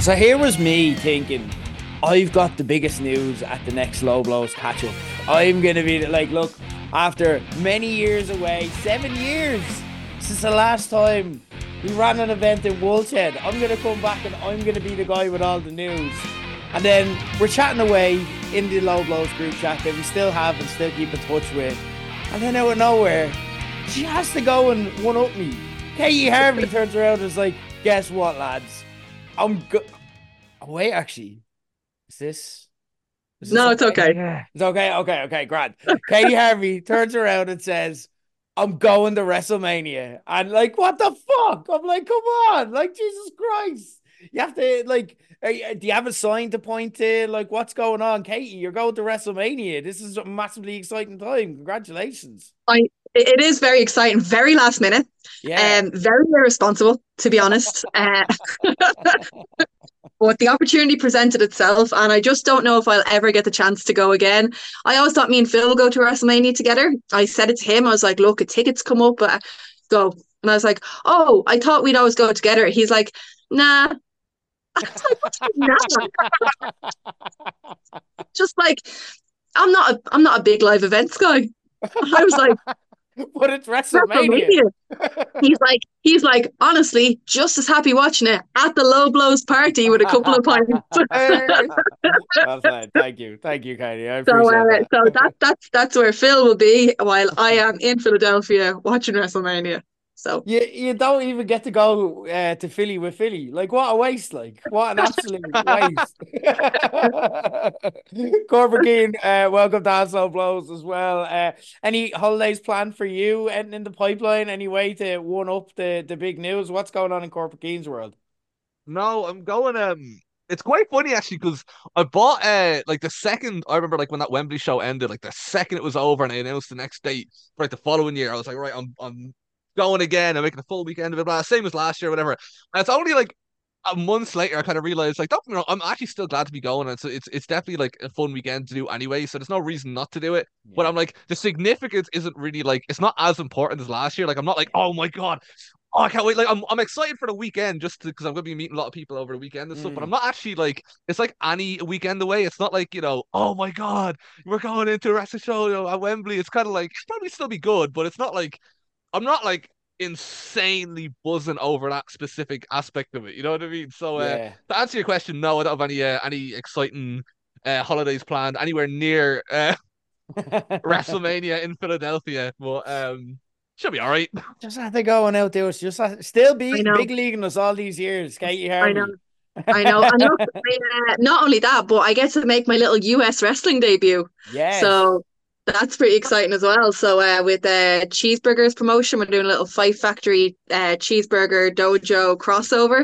So here was me thinking, I've got the biggest news at the next Low Blows catch up. I'm going to be like, look, after many years away, 7 years since the last time we ran an event in Woolshed, I'm going to come back and I'm going to be the guy with all the news. And then we're chatting away in the Low Blows group chat that we still have and still keep in touch with. And then out of nowhere, she has to go and one-up me. Katie Harvey turns around and is like, guess what, lads? I'm good. Oh, wait, actually, is this No, it's okay? okay. Yeah. It's okay. Okay, grand. Katie Harvey turns around and says, I'm going to WrestleMania. And like, what the fuck? I'm like, come on. Like, Jesus Christ. You have to, like, do you have a sign to point to? Like, what's going on? Katie, you're going to WrestleMania. This is a massively exciting time. Congratulations. It is very exciting, very last minute, Yeah. very irresponsible, to be honest. But the opportunity presented itself, and I just don't know if I'll ever get the chance to go again. I always thought me and Phil would go to WrestleMania together. I said it to him. I was like, look, a tickets come up, go. And I was like, oh, I thought we'd always go together. He's like, nah. I was like, what do you mean, nah? Just like, I'm not a big live events guy. I was like, But it's WrestleMania. WrestleMania. He's like, honestly, just as happy watching it at the Low Blows party with a couple of pints. Well said. Thank you. Thank you, Katie. I So, appreciate that. that's where Phil will be while I am in Philadelphia watching WrestleMania. So You don't even get to go to Philly with Philly. Like, what a waste. Like, what an absolute waste. Corbin Keane, welcome to Hansel Blows as well. Any holidays planned for you and in the pipeline? Any way to one up the big news? What's going on in Corbin Keane's world? No, I'm going. It's quite funny actually because I bought like the second I remember like when that Wembley show ended, like the second it was over and they announced the next date for like the following year, I was like, right, I'm going again. I'm making a full weekend of it, blah, same as last year, whatever. And it's only like a month later I kind of realized like, don't get me wrong, I'm actually still glad to be going. And so it's definitely like a fun weekend to do anyway. So there's no reason not to do it. But Yeah. I'm like, the significance isn't really like it's not as important as last year. Like I'm not like, oh my God, oh, I can't wait. Like I'm excited for the weekend just because I'm gonna be meeting a lot of people over the weekend and stuff. But I'm Mm. not actually like it's like any weekend away. It's not like, oh my God, we're going into a wrestling show, at Wembley. It's kind of like it's probably still be good, but it's not like I'm not like insanely buzzing over that specific aspect of it. You know what I mean? So Yeah. to answer your question, no, I don't have any exciting holidays planned anywhere near WrestleMania in Philadelphia, but should be all right. Just have to go and outdo us. Still I be know, big leaguing us all these years, Katie I know, Harvey. I know. And look, not only that, but I get to make my little US wrestling debut. Yes. So that's pretty exciting as well. So with Cheeseburgers promotion, we're doing a little Fight Factory cheeseburger dojo crossover.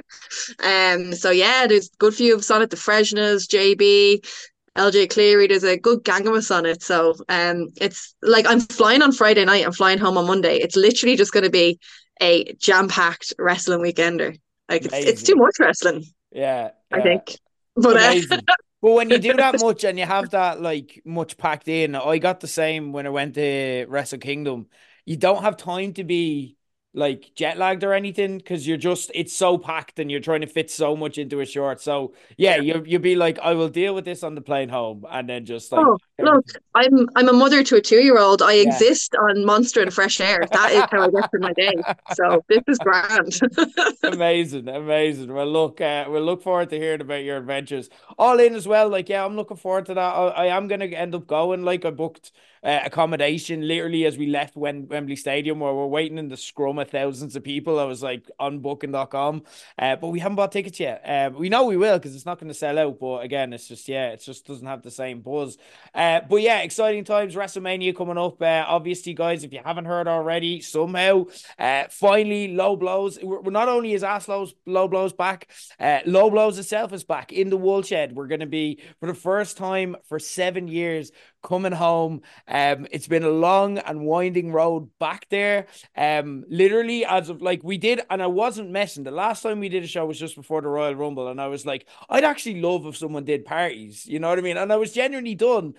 So yeah, there's a good few of us on it. The Freshness, JB, LJ Cleary. There's a good gang of us on it. So it's like I'm flying on Friday night. I'm flying home on Monday. It's literally just going to be a jam-packed wrestling weekender. Like it's too Amazing. much wrestling, Yeah, I yeah. think. But Amazing. But when you do that much and you have that like much packed in, I got the same when I went to Wrestle Kingdom. You don't have time to be like jet lagged or anything because it's so packed and you're trying to fit so much into a short. So yeah, yeah. you'll be like, I will deal with this on the plane home, and then just like Oh, look, everything. I'm a mother to a 2-year-old. I Yeah. exist on Monster and Fresh Air. That is how I get through my day. So this is grand. Amazing, amazing. We'll look forward to hearing about your adventures. All in as well. Like, yeah, I'm looking forward to that. I am gonna end up going. Like, I booked accommodation literally as we left Wembley Stadium, where we're waiting in the scrum of thousands of people. I was like on booking.com, but we haven't bought tickets yet. We know we will because it's not going to sell out. But again, it's just yeah, it just doesn't have the same buzz. But yeah, exciting times. WrestleMania coming up. Obviously, guys, if you haven't heard already, somehow. Finally, Low Blows. We're not only is Low Blows back, Low Blows itself is back in the Woolshed. We're going to be, for the first time for 7 years, coming home. It's been a long and winding road back there. Literally as of like we did, and I wasn't messing. The last time we did a show was just before the Royal Rumble, and I was like, I'd actually love if someone did parties. You know what I mean? And I was genuinely done.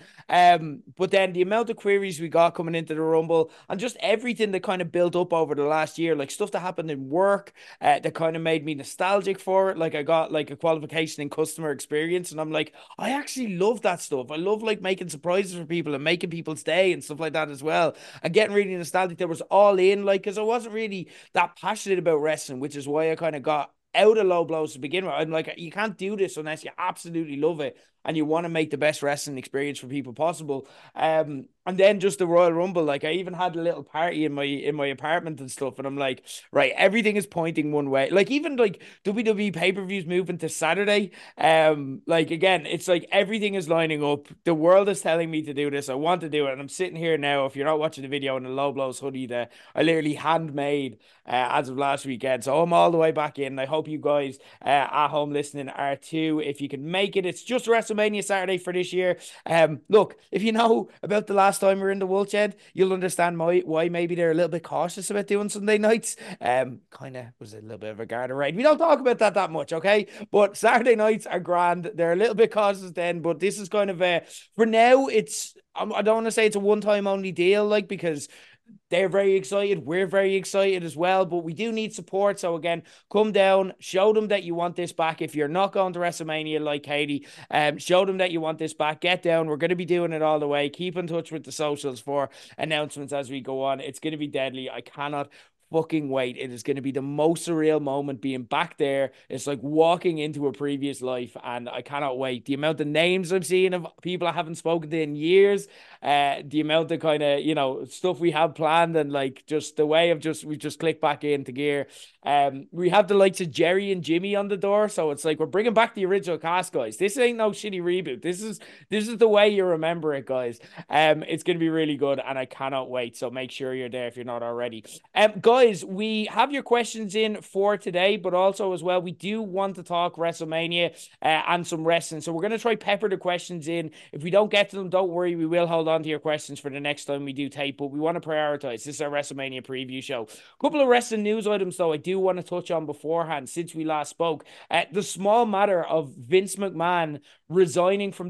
But then the amount of queries we got coming into the Rumble and just everything that kind of built up over the last year, like stuff that happened in work, that kind of made me nostalgic for it. Like I got like a qualification in customer experience, and I'm like, I actually love that stuff. I love like making surprises for people and making people's day and stuff like that as well. And getting really nostalgic. There was All In, like, because I wasn't really that passionate about wrestling, which is why I kind of got out of Low Blows to begin with. I'm like, you can't do this unless you absolutely love it and you want to make the best wrestling experience for people possible. And then just the Royal Rumble, like I even had a little party in my apartment and stuff, and I'm like, right, everything is pointing one way. Like even like WWE pay-per-views moving to Saturday. Like again, it's like everything is lining up. The world is telling me to do this. I want to do it, and I'm sitting here now. If you're not watching the video in the Low Blows hoodie that I literally handmade as of last weekend, so I'm all the way back in. I hope you guys at home listening are too. If you can make it, it's just WrestleMania Saturday for this year. Look, if you know about the last time we were in the Woolshed, you'll understand why maybe they're a little bit cautious about doing Sunday nights. Kind of was a little bit of a garter raid. We don't talk about that much, okay? But Saturday nights are grand. They're a little bit cautious then, but this is kind of a for now. I don't want to say it's a one-time only deal, like because they're very excited. We're very excited as well, but we do need support. So again, come down, show them that you want this back. If you're not going to WrestleMania like Katie, show them that you want this back. Get down. We're going to be doing it all the way. Keep in touch with the socials for announcements as we go on. It's going to be deadly. I cannot fucking wait. It is going to be the most surreal moment being back there. It's like walking into a previous life, and I cannot wait. The amount of names I'm seeing of people I haven't spoken to in years, the amount of kind of, stuff we have planned, and like just the way of we just click back into gear. We have the likes of Jerry and Jimmy on the door, so it's like we're bringing back the original cast, guys. This ain't no shitty reboot. This is the way you remember it, guys. It's going to be really good, and I cannot wait. So make sure you're there if you're not already. Guys, we have your questions in for today, but also as well, we do want to talk WrestleMania and some wrestling. So we're going to try pepper the questions in. If we don't get to them, don't worry. We will hold on to your questions for the next time we do tape, but we want to prioritize. This is our WrestleMania preview show. A couple of wrestling news items, though, I do want to touch on beforehand since we last spoke. The small matter of Vince McMahon resigning from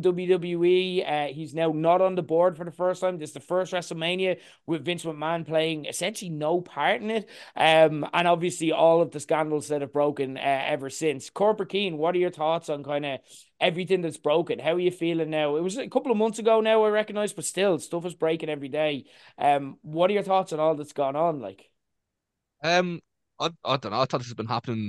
WWE. He's now not on the board for the first time. This is the first WrestleMania with Vince McMahon playing essentially no part in it. And obviously all of the scandals that have broken ever since. Corporate Keen, what are your thoughts on kind of everything that's broken? How are you feeling now? It was a couple of months ago now, I recognize, but still stuff is breaking every day. What are your thoughts on all that's gone on? Like, I don't know. I thought this has been happening.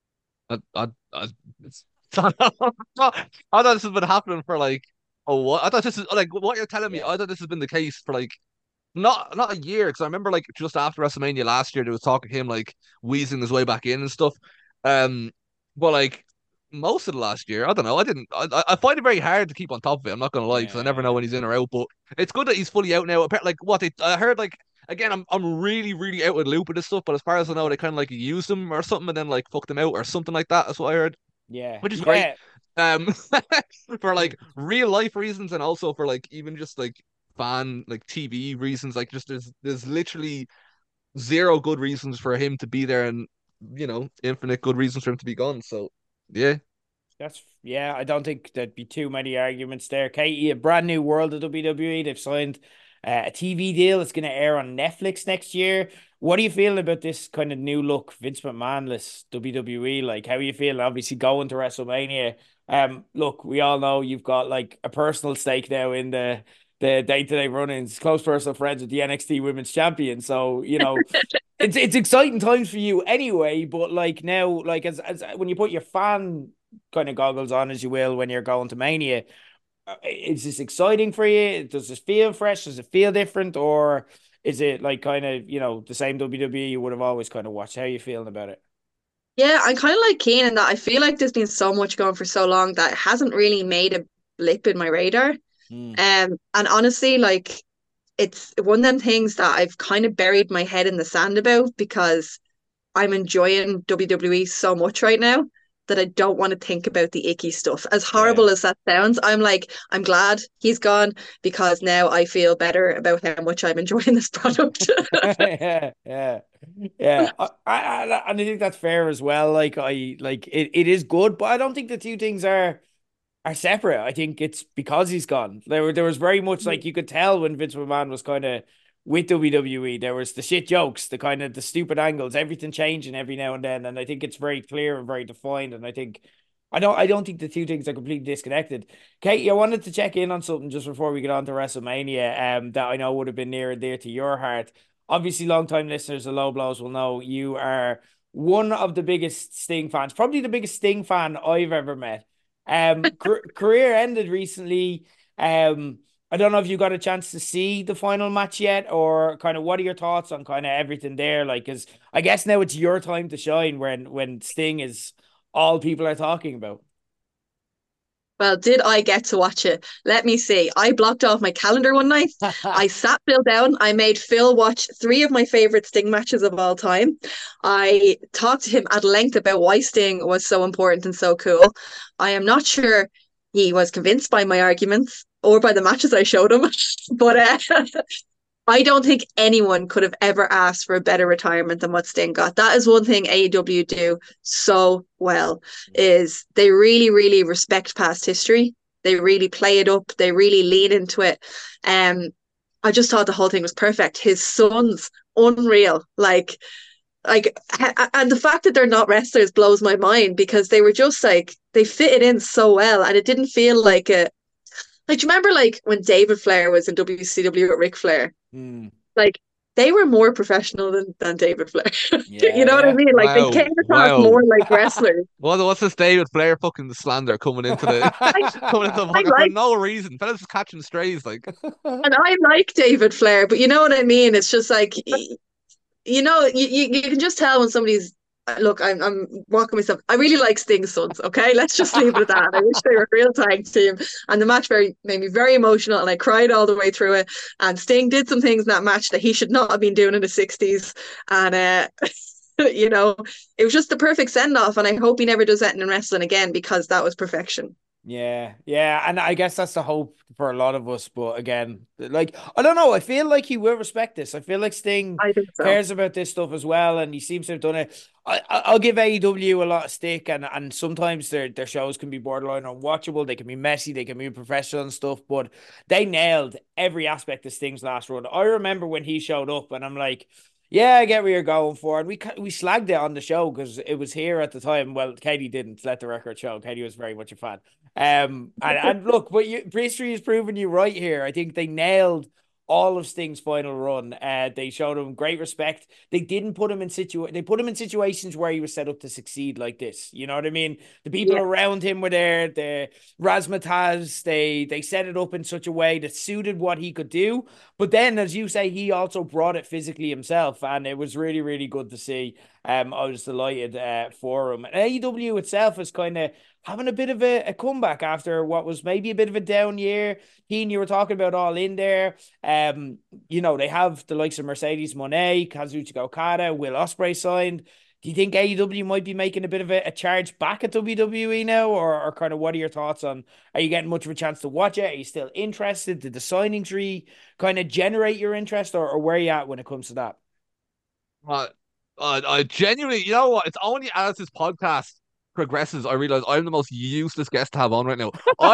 It's, I thought this has been happening for like, oh, what? I thought this is like what you're telling me. yeah, I thought this has been the case for like not a year, because I remember like just after WrestleMania last year, there was talk of him like wheezing his way back in and stuff. Um, but like most of the last year, I don't know. I find it very hard to keep on top of it. I'm not gonna lie, because I never know yeah, when he's in or out. But it's good that he's fully out now. Like I heard like again, I'm really out with loop with this stuff. But as far as I know, they kind of like used him or something and then like fucked him out or something like that. That's what I heard, yeah, which is great. yeah. Um, for like real life reasons and also for like even just like fan like TV reasons. Like just there's literally zero good reasons for him to be there, and infinite good reasons for him to be gone. So yeah. Yeah, I don't think there'd be too many arguments there. Katie, a brand new world of WWE. They've signed a TV deal. It's going to air on Netflix next year. What are you feeling about this kind of new look Vince McMahon-less WWE? Like, how are you feeling? Obviously, going to WrestleMania. Look, we all know you've got like a personal stake now in the day-to-day run-ins, close personal friends with the NXT Women's Champion. So, it's exciting times for you anyway, but like now, like as when you put your fan kind of goggles on, as you will, when you're going to Mania, is this exciting for you? Does this feel fresh? Does it feel different? Or is it like kind of, the same WWE you would have always kind of watched? How are you feeling about it? Yeah, I'm kind of like Keen in that I feel like there's been so much going for so long that it hasn't really made a blip in my radar. Hmm. And honestly, like it's one of them things that I've kind of buried my head in the sand about because I'm enjoying WWE so much right now. that I don't want to think about the icky stuff. As Yeah. horrible as that sounds, I'm like, I'm glad he's gone because now I feel better about how much I'm enjoying this product. Yeah, yeah, yeah. And I think that's fair as well. Like it is good, but I don't think the two things are separate. I think it's because he's gone. There was very much like you could tell when Vince McMahon was kind of with WWE. There was the shit jokes, the kind of the stupid angles, everything changing every now and then. And I think it's very clear and very defined. And I don't think the two things are completely disconnected. Katie, I wanted to check in on something just before we get on to WrestleMania, that I know would have been near and dear to your heart. Obviously, long-time listeners of Low Blows will know you are one of the biggest Sting fans, probably the biggest Sting fan I've ever met. Career ended recently. I don't know if you got a chance to see the final match yet, or kind of what are your thoughts on kind of everything there? Like, because I guess now it's your time to shine when Sting is all people are talking about. Well, did I get to watch it? Let me see. I blocked off my calendar one night. I sat Phil down. I made Phil watch three of my favorite Sting matches of all time. I talked to him at length about why Sting was so important and so cool. I am not sure he was convinced by my arguments or by the matches I showed him, but I don't think anyone could have ever asked for a better retirement than what Sting got. That is one thing AEW do so well, is they really, really respect past history. They really play it up. They really lean into it. I just thought the whole thing was perfect. His sons, unreal. And the fact that they're not wrestlers blows my mind because they were just like, they fitted in so well. And it didn't feel like a, like, do you remember like when David Flair was in WCW with Ric Flair? Mm, Like they were more professional than David Flair. You yeah, know what I yeah. mean? Like they Wow, came across wow. more like wrestlers. What's this David Flair fucking the slander coming into the I, coming into the I pocket for like no reason? Fellas just catching strays like. and I like David Flair, but you know what I mean? It's just like you can just tell when somebody's look, I'm walking myself. I really like Sting's sons, okay? Let's just leave it at that. I wish they were a real tag team. And the match made me very emotional and I cried all the way through it. And Sting did some things in that match that he should not have been doing in his 60s. And you know, it was just the perfect send off. And I hope he never does that in wrestling again because that was perfection. Yeah, yeah, and I guess that's the hope for a lot of us. But again, like I don't know, I feel like he will respect this. I feel like Sting I think so. cares about this stuff as well, and he seems to have done it. I'll give AEW a lot of stick, and sometimes their shows can be borderline unwatchable. They can be messy, they can be professional and stuff, but they nailed every aspect of Sting's last run. I remember when he showed up, and I'm like. Yeah, I get where you're going for, and we slagged it on the show because it was here at the time. Well, Katie didn't let the record show. Katie was very much a fan. And look, but history has proven you right here. I think they nailed all of Sting's final run. They showed him great respect. They didn't put him in they put him in situations where he was set up to succeed like this. You know what I mean? The people Yeah. around him were there. The Razzmatazz, they set it up in such a way that suited what he could do. But then, as you say, he also brought it physically himself, and it was really, really good to see. I was delighted for him. And AEW itself is kind of having a bit of a comeback after what was maybe a bit of a down year. Keen, you were talking about All In there. They have the likes of Mercedes Moné, Kazuchika Okada, Will Ospreay signed. Do you think AEW might be making a bit of a charge back at WWE now, or kind of what are your thoughts on? Are you getting much of a chance to watch it? Are you still interested? Did the signings kind of generate your interest, or where are you at when it comes to that? Uh, I genuinely, you know what? It's only as this podcast progresses, I realize I'm the most useless guest to have on right now.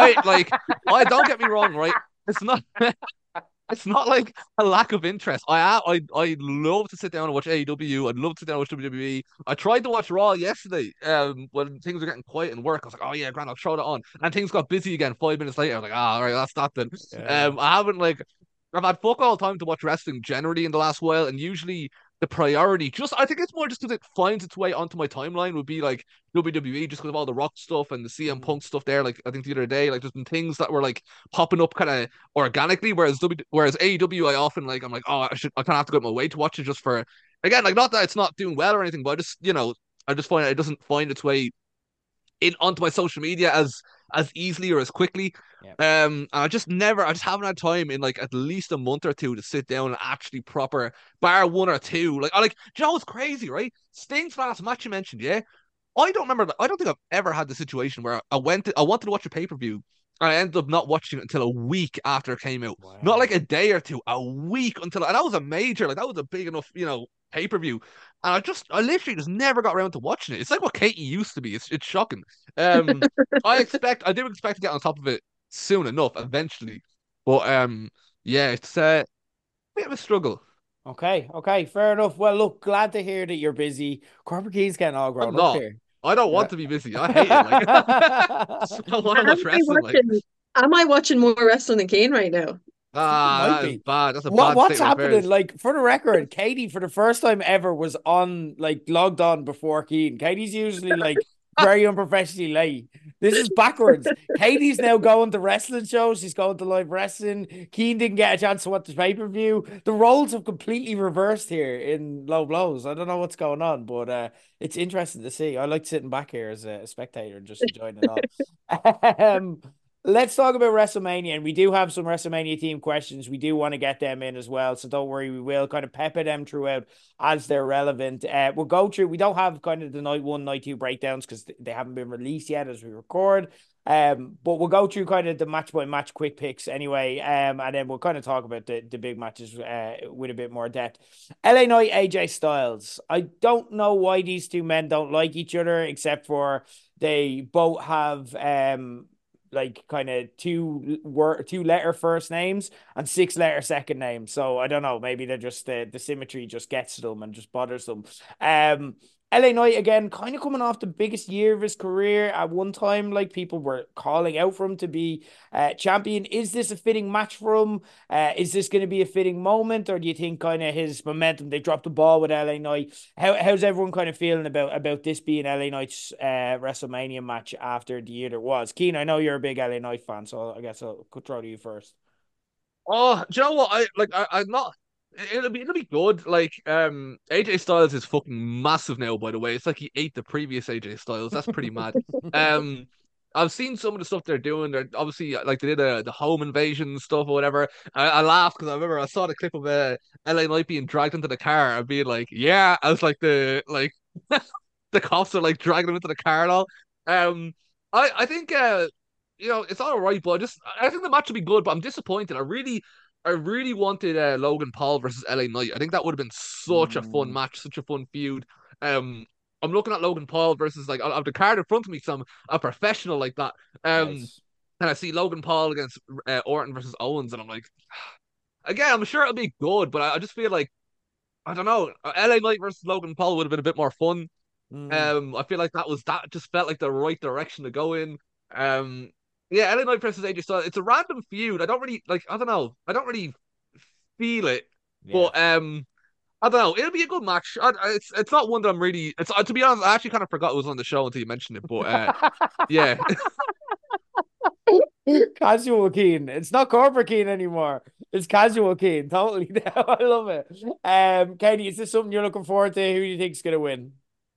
I don't get me wrong, right? It's not, it's not like a lack of interest. I love to sit down and watch AEW. I'd love to sit down and watch WWE. I tried to watch Raw yesterday, when things were getting quiet in work. I was like, oh yeah, grand, I'll throw that on. And things got busy again 5 minutes later. I was like, all right, that's that then. Yeah. I haven't like I've had fuck all time to watch wrestling generally in the last while, and usually the priority just I think it's more just because it finds its way onto my timeline would be like WWE just because of all the Rock stuff and the CM Mm. Punk stuff there. Like I think the other day, like there's been things that were like popping up kind of organically, whereas AEW I often like I'm like, oh, I kind of have to go out my way to watch it just for again, like not that it's not doing well or anything, but I just find it doesn't find its way in onto my social media as easily or as quickly. Yeah. And I just haven't had time in like at least a month or two to sit down and actually proper bar one or two. Like, do you know what's crazy, right? Sting's last match you mentioned, yeah? I don't remember. I don't think I've ever had the situation where I wanted to watch a pay-per-view and I ended up not watching it until a week after it came out. Not Wow. like a day or two, a week until, and that was a major, like that was a big enough, pay-per-view. And I literally just never got around to watching it. It's like what Katie used to be. It's shocking. Um, I do expect to get on top of it soon enough, eventually. But yeah, it's a bit of a struggle. Okay, fair enough. Well, look, glad to hear that you're busy. Corporate Key's getting all I'm grown up not. here. I don't Yeah. want to be busy. I hate it. Like I want to Am watch I wrestling. Like watching? Am I watching more wrestling than Kane right now? I think you might that is be. bad. That's a bad What's state of happening? affairs. Like for the record, Katie for the first time ever was on like logged on before Keen. Katie's usually like very unprofessionally late. This is backwards. Katie's now going to wrestling shows. She's going to live wrestling. Keen didn't get a chance to watch the pay-per-view. The roles have completely reversed here in Low Blows. I don't know what's going on, but it's interesting to see. I like sitting back here as a spectator and just enjoying it all. um, Let's talk about WrestleMania, and we do have some WrestleMania team questions. We do want to get them in as well, so don't worry. We will kind of pepper them throughout as they're relevant. We'll go through. We don't have kind of the night one, night two breakdowns because they haven't been released yet as we record. But we'll go through kind of the match by match quick picks anyway. And then we'll kind of talk about the big matches with a bit more depth. LA Knight, AJ Styles. I don't know why these two men don't like each other, except for they both have like kind of two letter first names and 6 letter second names. So I don't know, maybe they're just the symmetry just gets to them and just bothers them. LA Knight again, kind of coming off the biggest year of his career at one time. Like people were calling out for him to be champion. Is this a fitting match for him? Is this going to be a fitting moment, or do you think kind of his momentum? They dropped the ball with LA Knight. How's everyone kind of feeling about this being LA Knight's WrestleMania match after the year there was? Keen, I know you're a big LA Knight fan, so I guess I'll throw to you first. Oh, do you know what? I'm not. It'll be good. Like AJ Styles is fucking massive now. By the way, it's like he ate the previous AJ Styles. That's pretty mad. Um, I've seen some of the stuff they're doing. They're obviously like they did the home invasion stuff or whatever. I laughed because I remember I saw the clip of LA Knight being dragged into the car and being like, "Yeah," as like the cops are like dragging him into the car and all. Um, I think it's all right, but I think the match would be good, but I'm disappointed. I really wanted Logan Paul versus LA Knight. I think that would have been such a fun Mm, match, such a fun feud. I'm looking at Logan Paul versus like I have the card in front of me, so I'm a professional like that. Um, nice. and I see Logan Paul against Orton versus Owens, and I'm like, again, I'm sure it'll be good, but I just feel like I don't know. LA Knight versus Logan Paul would have been a bit more fun. Mm, I feel like that just felt like the right direction to go in. Um, yeah, LA Knight versus AJ Styles. It's a random feud. I don't really like. I don't know. I don't really feel it, yeah. but I don't know. It'll be a good match. It's not one that I'm really. It's to be honest, I actually kind of forgot it was on the show until you mentioned it. But yeah, Casual Keen. It's not corporate Keen anymore. It's casual Keen. Totally. I love it. Katie, is this something you're looking forward to? Who do you think's gonna win?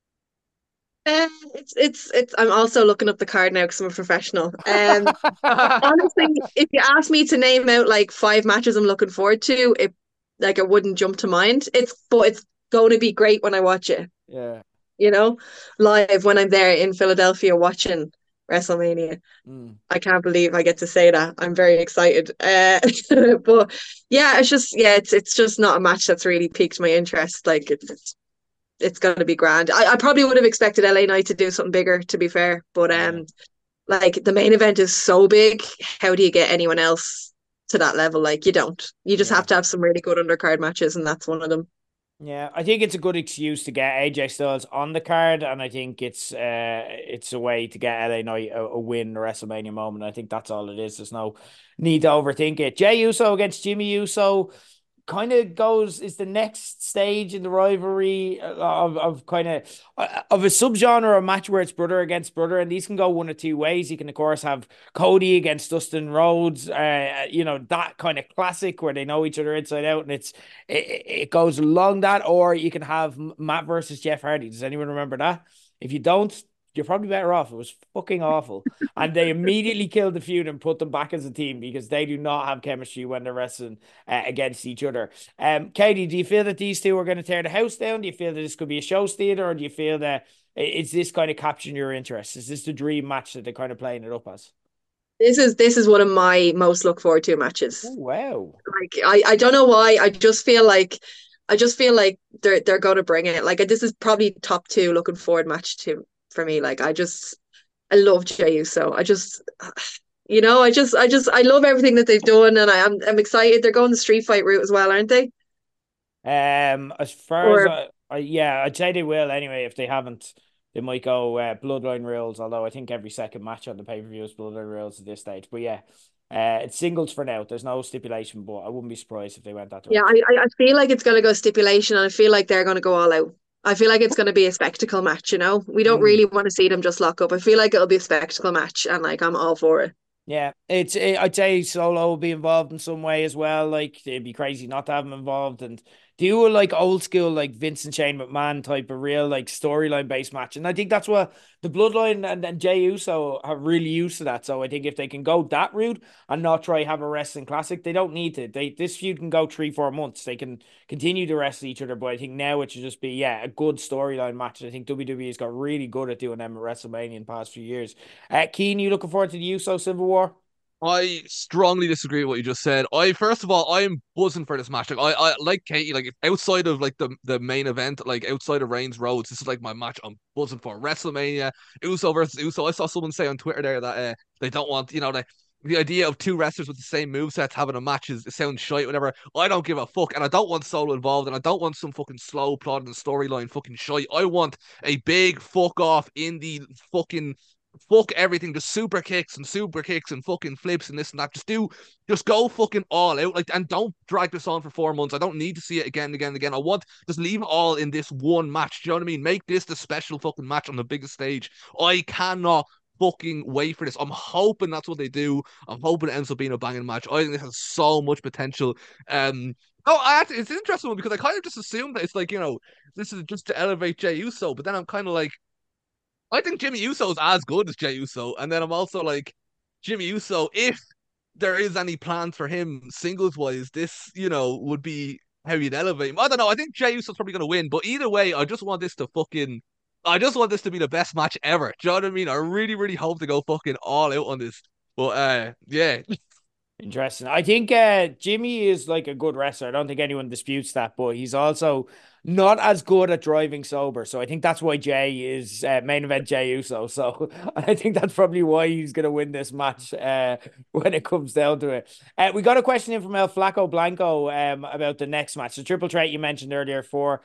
It's. I'm also looking up the card now because I'm a professional. Honestly, if you ask me to name out like 5 matches I'm looking forward to, it wouldn't jump to mind. It's going to be great when I watch it. Yeah. You know, live when I'm there in Philadelphia watching WrestleMania. Mm. I can't believe I get to say that. I'm very excited. But yeah, it's just not a match that's really piqued my interest. Like it's going to be grand. I probably would have expected LA Knight to do something bigger, to be fair. But Yeah. like the main event is so big. How do you get anyone else to that level? Like you don't. You just Yeah. have to have some really good undercard matches, and that's one of them. Yeah, I think it's a good excuse to get AJ Styles on the card, and I think it's a way to get LA Knight a win, a WrestleMania moment. I think that's all it is. There's no need to overthink it. Jey Uso against Jimmy Uso kind of goes is the next stage in the rivalry of kind of a subgenre of match where it's brother against brother, and these can go one of two ways. You can of course have Cody against Dustin Rhodes, that kind of classic where they know each other inside out, and it goes along that, or you can have Matt versus Jeff Hardy. Does anyone remember that? If you don't, you're probably better off. It was fucking awful. And they immediately killed the feud and put them back as a team because they do not have chemistry when they're wrestling against each other. Katie, do you feel that these two are going to tear the house down? Do you feel that this could be a show theater, or do you feel that Is this kind of capturing your interest? Is this the dream match that they're kind of playing it up as? This is one of my most look forward to matches. Oh, wow. Like I don't know why. I just feel like they're going to bring it. Like this is probably top two looking forward match to for me. Like I love Jey Uso. I love everything that they've done, and I'm excited. They're going the street fight route as well, aren't they? As far as Or yeah, I'd say they will anyway. If they haven't, they might go Bloodline rules. Although I think every second match on the pay per view is Bloodline rules at this stage. But yeah, it's singles for now. There's no stipulation, but I wouldn't be surprised if they went that yeah, direction. I feel like it's going to go stipulation, and I feel like they're going to go all out. I feel like it's going to be a spectacle match. We don't Mm. really want to see them just lock up. I feel like it'll be a spectacle match, and like I'm all for it. Yeah, I'd say Solo will be involved in some way as well. Like it'd be crazy not to have him involved and do a like old school like Vince and Shane McMahon type of real like storyline based match. And I think that's what the Bloodline and Jey Uso are really used to that. So I think if they can go that route and not try have a wrestling classic, they don't need to. This feud can go 3 4 months. They can continue to wrestle each other. But I think now it should just be a good storyline match. I think WWE's got really good at doing them at WrestleMania in the past few years. Keen, you looking forward to the Uso Civil War? I strongly disagree with what you just said. I first of all, I'm buzzing for this match. Like I like Katie. Like outside of like the main event, like outside of Reigns Rhodes, this is like my match I'm buzzing for. WrestleMania, Uso versus Uso. I saw someone say on Twitter there that they don't want the idea of two wrestlers with the same movesets having a match is it sounds shite, whatever. I don't give a fuck, and I don't want Solo involved, and I don't want some fucking slow plotting storyline fucking shite. I want a big fuck off in the fucking fuck everything, just super kicks and fucking flips and this and that. Just go fucking all out, like, and don't drag this on for 4 months. I don't need to see it again and again and again. I want just leave it all in this one match. Do you know what I mean? Make this the special fucking match on the biggest stage. I cannot fucking wait for this. I'm hoping that's what they do. I'm hoping it ends up being a banging match. I think this has so much potential. It's an interesting one because I kind of just assumed that it's like this is just to elevate Jey Uso, but then I'm kind of like I think Jimmy Uso is as good as Jey Uso, and then I'm also like Jimmy Uso. If there is any plans for him singles wise, this would be how you'd elevate him. I don't know. I think Jey Uso's probably gonna win, but either way, I just want this to be the best match ever. Do you know what I mean? I really, really hope to go fucking all out on this. But yeah, Interesting. I think Jimmy is like a good wrestler. I don't think anyone disputes that, but he's also not as good at driving sober. So I think that's why Jay is main event Jey Uso. So I think that's probably why he's going to win this match when it comes down to it. We got a question in from El Flaco Blanco about the next match. The triple threat you mentioned earlier for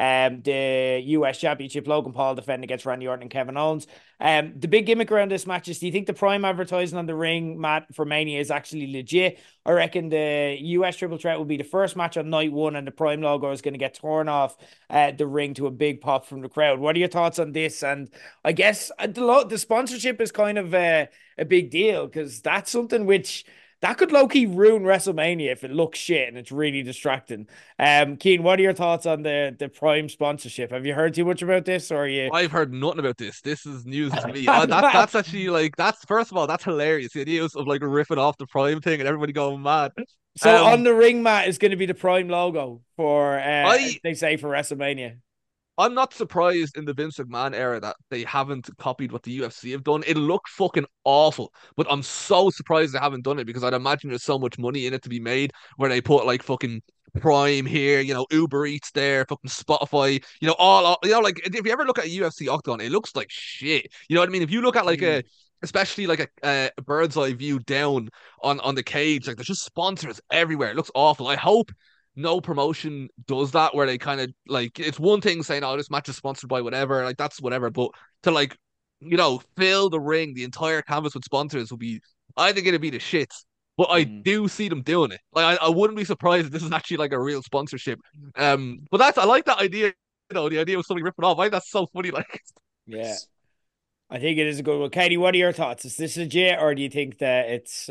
the US Championship, Logan Paul defending against Randy Orton and Kevin Owens. The big gimmick around this match is, do you think the prime advertising on the ring, Matt, for Mania is actually legit? I reckon the US Triple Threat will be the first match on night one, and the prime logo is going to get torn off the ring to a big pop from the crowd. What are your thoughts on this? And I guess the sponsorship is kind of a big deal because that's something which that could low-key ruin WrestleMania if it looks shit and it's really distracting. Keen, what are your thoughts on the Prime sponsorship? Have you heard too much about this, or are you? I've heard nothing about this. This is news to me. That's actually like that's first of all that's hilarious. The idea of like ripping off the Prime thing and everybody going mad. So on the ring mat is going to be the Prime logo for I they say for WrestleMania. I'm not surprised in the Vince McMahon era that they haven't copied what the UFC have done. It looked fucking awful, but I'm so surprised they haven't done it because I'd imagine there's so much money in it to be made where they put like fucking Prime here, Uber Eats there, fucking Spotify, like if you ever look at a UFC Octagon, it looks like shit. You know what I mean? If you look at like especially like a bird's eye view down on the cage, like there's just sponsors everywhere. It looks awful. I hope no promotion does that where they kind of like it's one thing saying, oh, this match is sponsored by whatever, like that's whatever, but to like fill the ring, the entire canvas with sponsors would be, I think it'd be the shits. But I Mm. do see them doing it. Like I wouldn't be surprised if this is actually like a real sponsorship. But I like that idea, the idea of somebody ripping off. I think that's so funny. Like Yeah, I think it is a good one. Katie, what are your thoughts? Is this legit, or do you think that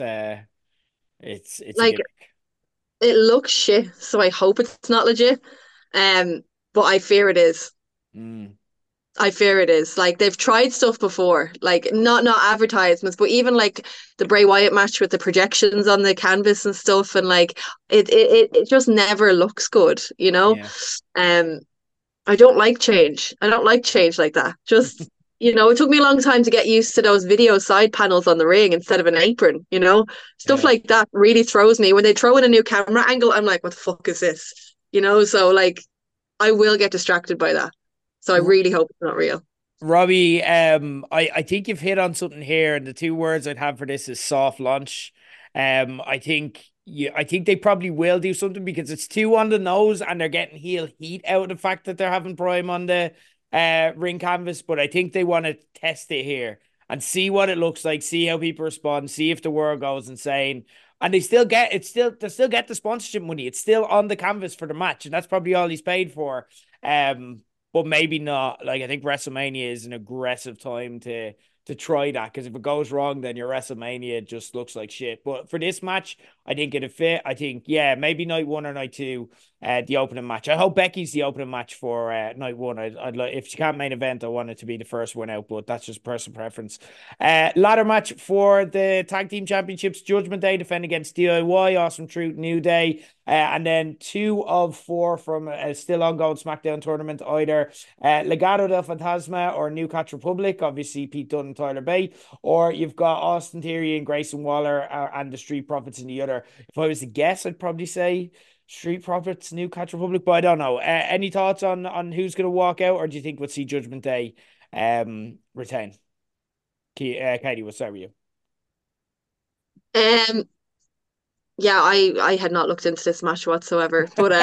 it's a Like gimmick? it looks shit, so I hope it's not legit. Um, but I fear it is. Mm. I fear it is. Like they've tried stuff before, like not advertisements, but even like the Bray Wyatt match with the projections on the canvas and stuff, and like it just never looks good. Yeah. Um, I don't like change. I don't like change like that. Just, it took me a long time to get used to those video side panels on the ring instead of an apron. Stuff Yeah. like that really throws me. When they throw in a new camera angle, I'm like, what the fuck is this? So like I will get distracted by that. So I really hope it's not real. Robbie, I think you've hit on something here, and the two words I'd have for this is soft launch. I think they probably will do something because it's too on the nose, and they're getting heel heat out of the fact that they're having Prime on the ring canvas. But I think they want to test it here and see what it looks like, see how people respond, see if the world goes insane. And they still get the sponsorship money. It's still on the canvas for the match, and that's probably all he's paid for. But maybe not. Like I think WrestleMania is an aggressive time to try that because if it goes wrong, then your WrestleMania just looks like shit. But for this match, I think it'd fit. I think yeah, maybe night one or night two, the opening match. I hope Becky's the opening match for night one. I'd like if she can't main event, I want it to be the first one out, but that's just personal preference. Ladder match for the tag team championships. Judgment Day defend against DIY. Awesome Truth, New Day. And then 2 of 4 from a still ongoing SmackDown tournament, either Legado del Fantasma or New Catch Republic, obviously Pete Dunne and Tyler Bate, or you've got Austin Theory and Grayson Waller and the Street Profits in the other. If I was to guess, I'd probably say Street Profits, New Catch Republic, but I don't know. Any thoughts on who's going to walk out, or do you think we'll see Judgment Day retain? Katie, we'll start with you. Um, yeah, I had not looked into this match whatsoever, but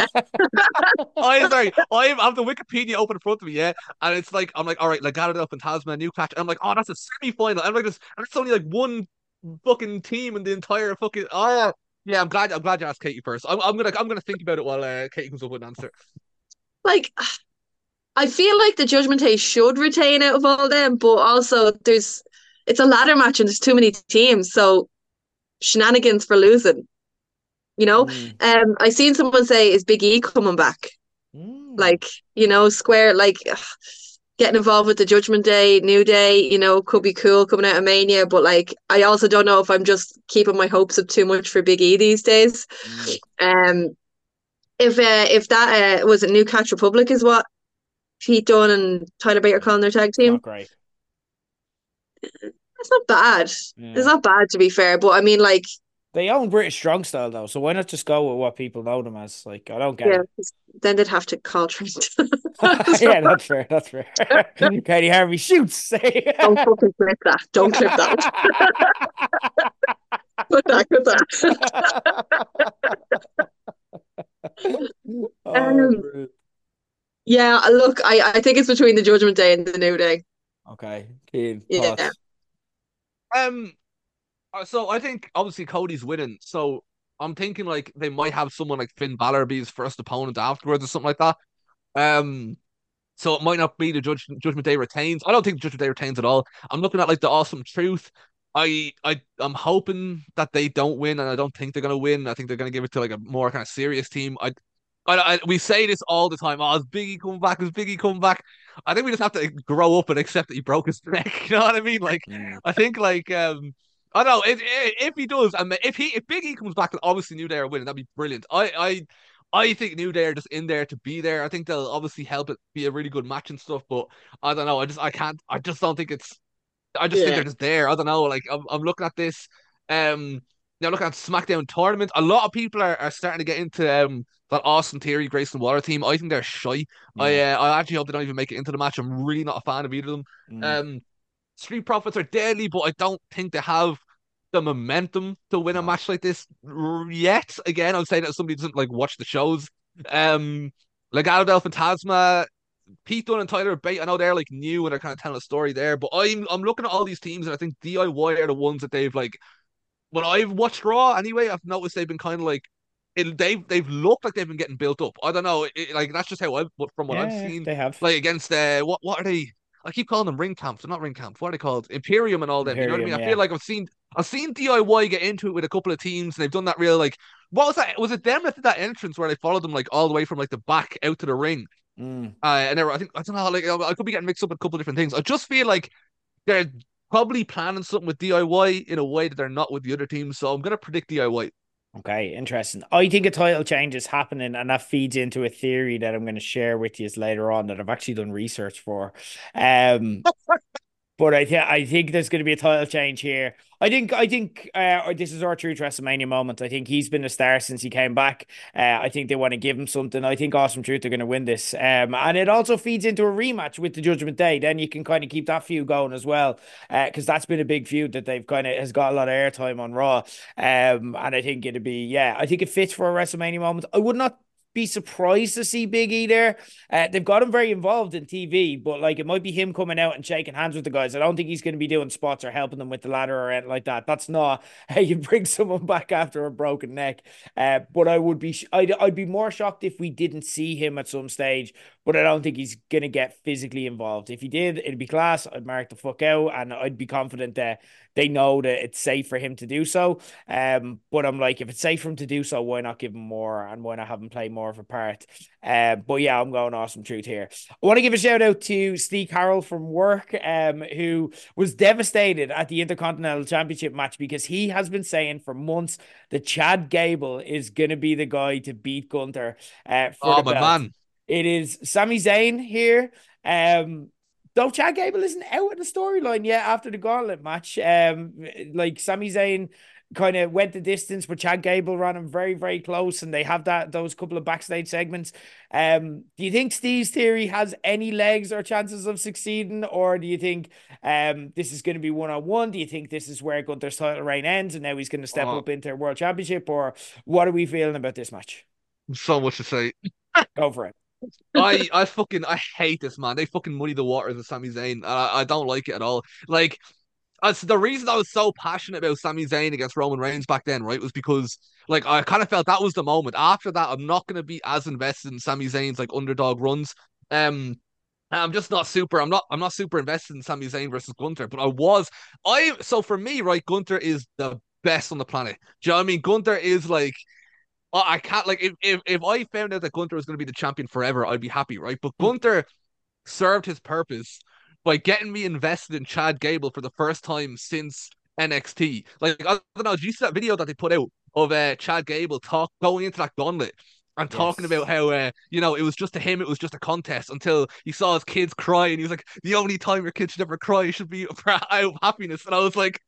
I have the Wikipedia open in front of me, yeah, and it's like I'm like, all right, Legado del Fantasma, new catch. I'm like, oh, that's a semi-final. I'm like, it's only like one fucking team in the entire fucking. Oh, yeah, I'm glad you asked Katie first. I'm gonna think about it while Katie comes up with an answer. like I feel like the Judgment Day should retain out of all them, but also it's a ladder match and there's too many teams, so shenanigans for losing. You know, Mm. I seen someone say, "Is Big E coming back?" Mm. Like, Square, like getting involved with the Judgment Day, New Day, could be cool coming out of Mania, but like, I also don't know if I'm just keeping my hopes up too much for Big E these days. Mm. Um, if that was it, New Catch Republic is what Pete Dunne and Tyler Bate are Yeah, calling their tag it's not team. great. That's not bad. It's Yeah. not bad to be fair, but I mean, like, They own British Strong Style though, so why not just go with what people know them as? Like, I don't get yeah, it. then they'd have to call Trent. So, Yeah, that's fair. That's fair. Katie Harvey shoots. don't fucking clip that. Don't clip that. Put that. Oh, Um, brilliant. yeah, look, I think it's between the Judgment Day and the New Day. Okay, Keen, Yeah. thoughts? Um, so I think obviously Cody's winning, so I'm thinking like they might have someone like Finn Balor be his first opponent afterwards or something like that. Um, so it might not be the Judgment Day retains. I don't think the Judgment Day retains at all. I'm looking at like the Awesome Truth. I'm hoping that they don't win, and I don't think they're gonna win. I think they're gonna give it to like a more kind of serious team. We say this all the time. Oh, is Biggie coming back? Is Biggie coming back? I think we just have to grow up and accept that he broke his neck. You know what I mean? Like, Mm. I think like I don't know if he does, and if Biggie comes back, then obviously New Day are winning. That'd be brilliant. I think New Day are just in there to be there. I think they'll obviously help it be a really good match and stuff. But I don't know. I can't. I just don't think it's. I just think Yeah. they're just there. I don't know. Like I'm looking at this. Now looking at SmackDown tournament, a lot of people are starting to get into that Austin Theory, Grayson Waller team. I think they're shy. Yeah. I actually hope they don't even make it into the match. I'm really not a fan of either of them. Mm. Um, Street Profits are deadly, but I don't think they have the momentum to win a No. match like this yet. Again, I'm saying that somebody doesn't like watch the shows. Um, Legado del Fantasma, Pete Dunne and Tyler Bate, I know they're like new and they're kind of telling a story there, but I'm looking at all these teams and I think DIY are the ones that they've like when I've watched Raw anyway, I've noticed they've been kind of like they've looked like they've been getting built up. I don't know, like that's just how I've from what I've Yeah, seen. they have Like against what are they? I keep calling them ring camps. They're not ring camps. What are they called? Imperium and all them. You know what I mean? Imperium. I feel Yeah. like I've seen DIY get into it with a couple of teams and they've done that real like what was that? Was it them that did that entrance where they followed them like all the way from like the back out to the ring? Mm. And they were, I think I don't know, like I could be getting mixed up with a couple of different things. I just feel like they're probably planning something with DIY in a way that they're not with the other teams. So I'm gonna predict DIY. Okay, interesting. I think a title change is happening, and that feeds into a theory that I'm going to share with you later on that I've actually done research for. Um, But I think there's going to be a title change here. I think this is our true WrestleMania moment. I think he's been a star since he came back. I think they want to give him something. I think Awesome Truth are going to win this. And it also feeds into a rematch with the Judgment Day. Then you can kind of keep that feud going as well, because that's been a big feud that they've kind of has got a lot of airtime on Raw. And I think it'd be yeah, I think it fits for a WrestleMania moment. I would not be surprised to see Big E there. They've got him very involved in TV, but like it might be him coming out and shaking hands with the guys. I don't think he's going to be doing spots or helping them with the ladder or anything like that. That's not how you bring someone back after a broken neck. But I'd be more shocked if we didn't see him at some stage. But I don't think he's going to get physically involved. If he did, it'd be class. I'd mark the fuck out, and I'd be confident that they know that it's safe for him to do so. But I'm like, if it's safe for him to do so, why not give him more and why not have him play more of a part? But yeah, I'm going Awesome Truth here. I want to give a shout out to Steve Carroll from work, who was devastated at the Intercontinental Championship match because he has been saying for months that Chad Gable is going to be the guy to beat Gunther for Oh, the my belt. man. It is Sami Zayn here. Though Chad Gable isn't out of the storyline yet after the Gauntlet match. Like Sami Zayn kind of went the distance, but Chad Gable ran him very, very close, and they have those couple of backstage segments. Do you think Steve's theory has any legs or chances of succeeding, or do you think this is going to be 1-on-1? Do you think this is where Gunther's title reign ends, and now he's going to step Oh, up into a World Championship, or what are we feeling about this match? so much to say. Go for it. I hate this man. They fucking muddy the waters with Sami Zayn. I don't like it at all. Like, the reason I was so passionate about Sami Zayn against Roman Reigns back then, right, was because like I kind of felt that was the moment. After that, I'm not gonna be as invested in Sami Zayn's like underdog runs. Um, I'm just not super. I'm not super invested in Sami Zayn versus Gunther, but I was. So for me, right, Gunther is the best on the planet. Do you know what I mean? Gunther is like I can't like if I found out that Gunther was going to be the champion forever, I'd be happy, right? But Gunther served his purpose by getting me invested in Chad Gable for the first time since NXT. Like I don't know, did you see that video that they put out of Chad Gable going into that gauntlet and talking about Yes. how it was just to him, it was just a contest until he saw his kids cry and he was like, the only time your kids should ever cry should be out of happiness. And I was like,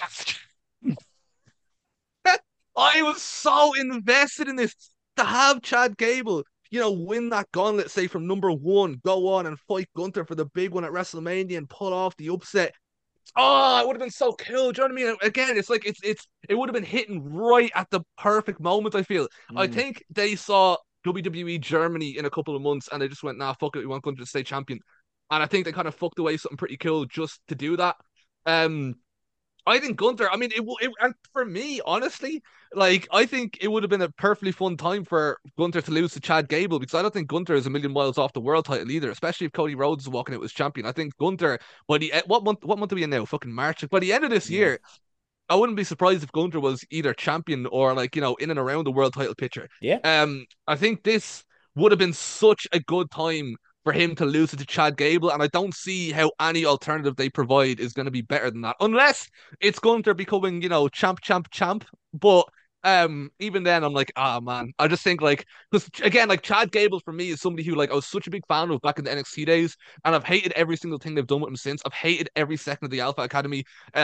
I was so invested in this to have Chad Gable, win that gauntlet, say from number one, go on and fight Gunther for the big one at WrestleMania and pull off the upset. Oh, it would have been so cool. Do you know what I mean? Again, it's like it would have been hitting right at the perfect moment. I feel. I Mm. think they saw WWE Germany in a couple of months and they just went, nah, fuck it, we want Gunther to stay champion. And I think they kind of fucked away something pretty cool just to do that. Um, I think Gunther. I mean, and for me, honestly, like I think it would have been a perfectly fun time for Gunther to lose to Chad Gable because I don't think Gunther is a million miles off the world title either. Especially if Cody Rhodes is walking out as champion. I think Gunther. By the what month are we in now? Fucking March. By the end of this Yeah. year, I wouldn't be surprised if Gunther was either champion or like in and around the world title picture. Yeah. I think this would have been such a good time for him to lose it to Chad Gable, and I don't see how any alternative they provide is going to be better than that, unless it's Gunther becoming, champ, champ, champ. But even then, I'm like, ah, man, I just think like because again, like Chad Gable for me is somebody who like I was such a big fan of back in the NXT days, and I've hated every single thing they've done with him since. I've hated every second of the Alpha Academy.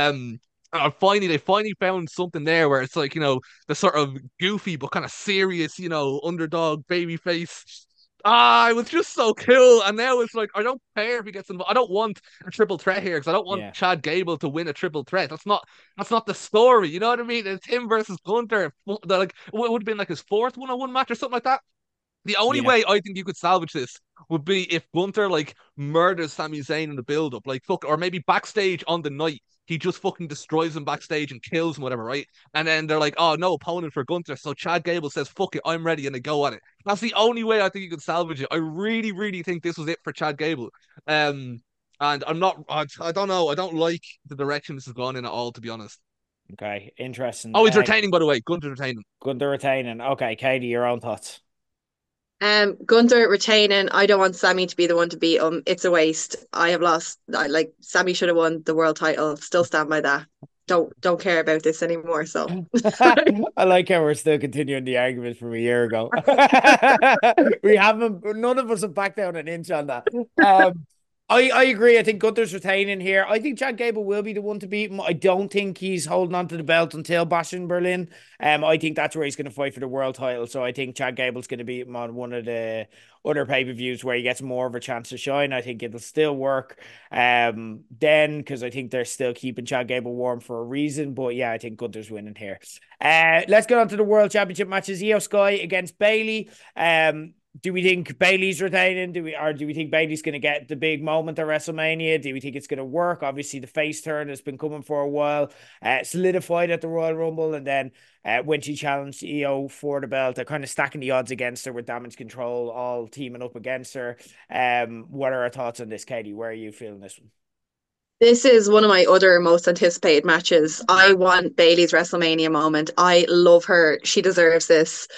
They finally found something there where it's like, the sort of goofy but kind of serious, underdog baby face. Ah, it was just so cool. And now it's like, I don't care if he gets involved. I don't want a triple threat here because I don't want Yeah. Chad Gable to win a triple threat. That's not the story. You know what I mean? It's him versus Gunther. Like, it would have been like his fourth one-on-one match or something like that. The only Yeah. way I think you could salvage this would be if Gunther like murders Sami Zayn in the build-up, like fuck, or maybe backstage on the night he just fucking destroys him backstage and kills him, whatever, right? And then they're like, oh, no opponent for Gunther. So Chad Gable says, fuck it, I'm ready, and they go at it. That's the only way I think you could salvage it. I really, really think this was it for Chad Gable. Um, and I'm not, I don't know, I don't like the direction this has gone in at all, to be honest. Okay. Interesting. Oh, he's retaining, by the way. Gunther's retaining. Gunther retaining. Okay, Katie, your own thoughts. Gunther retaining. I don't want Sammy to be the one to beat him. It's a waste. I have lost. Like Sammy should have won the world title. Still stand by that. don't care about this anymore. So I like how we're still continuing the argument from a year ago. We haven't, none of us have backed down an inch on that. I agree. I think Gunther's retaining here. I think Chad Gable will be the one to beat him. I don't think he's holding on to the belt until Bash in Berlin. I think that's where he's going to fight for the world title. So I think Chad Gable's going to beat him on one of the other pay-per-views where he gets more of a chance to shine. I think it'll still work. Then because I think they're still keeping Chad Gable warm for a reason. But yeah, I think Gunther's winning here. Let's get on to the World Championship matches. Io Sky against Bayley. Do we think Bayley's retaining? Do we think Bayley's going to get the big moment at WrestleMania? Do we think it's going to work? Obviously, the face turn has been coming for a while. Solidified at the Royal Rumble, and then when she challenged Io for the belt, they're kind of stacking the odds against her with Damage Control, all teaming up against her. What are our thoughts on this, Katie? Where are you feeling this one? this is one of my other most anticipated matches. I want Bayley's WrestleMania moment. I love her. She deserves this.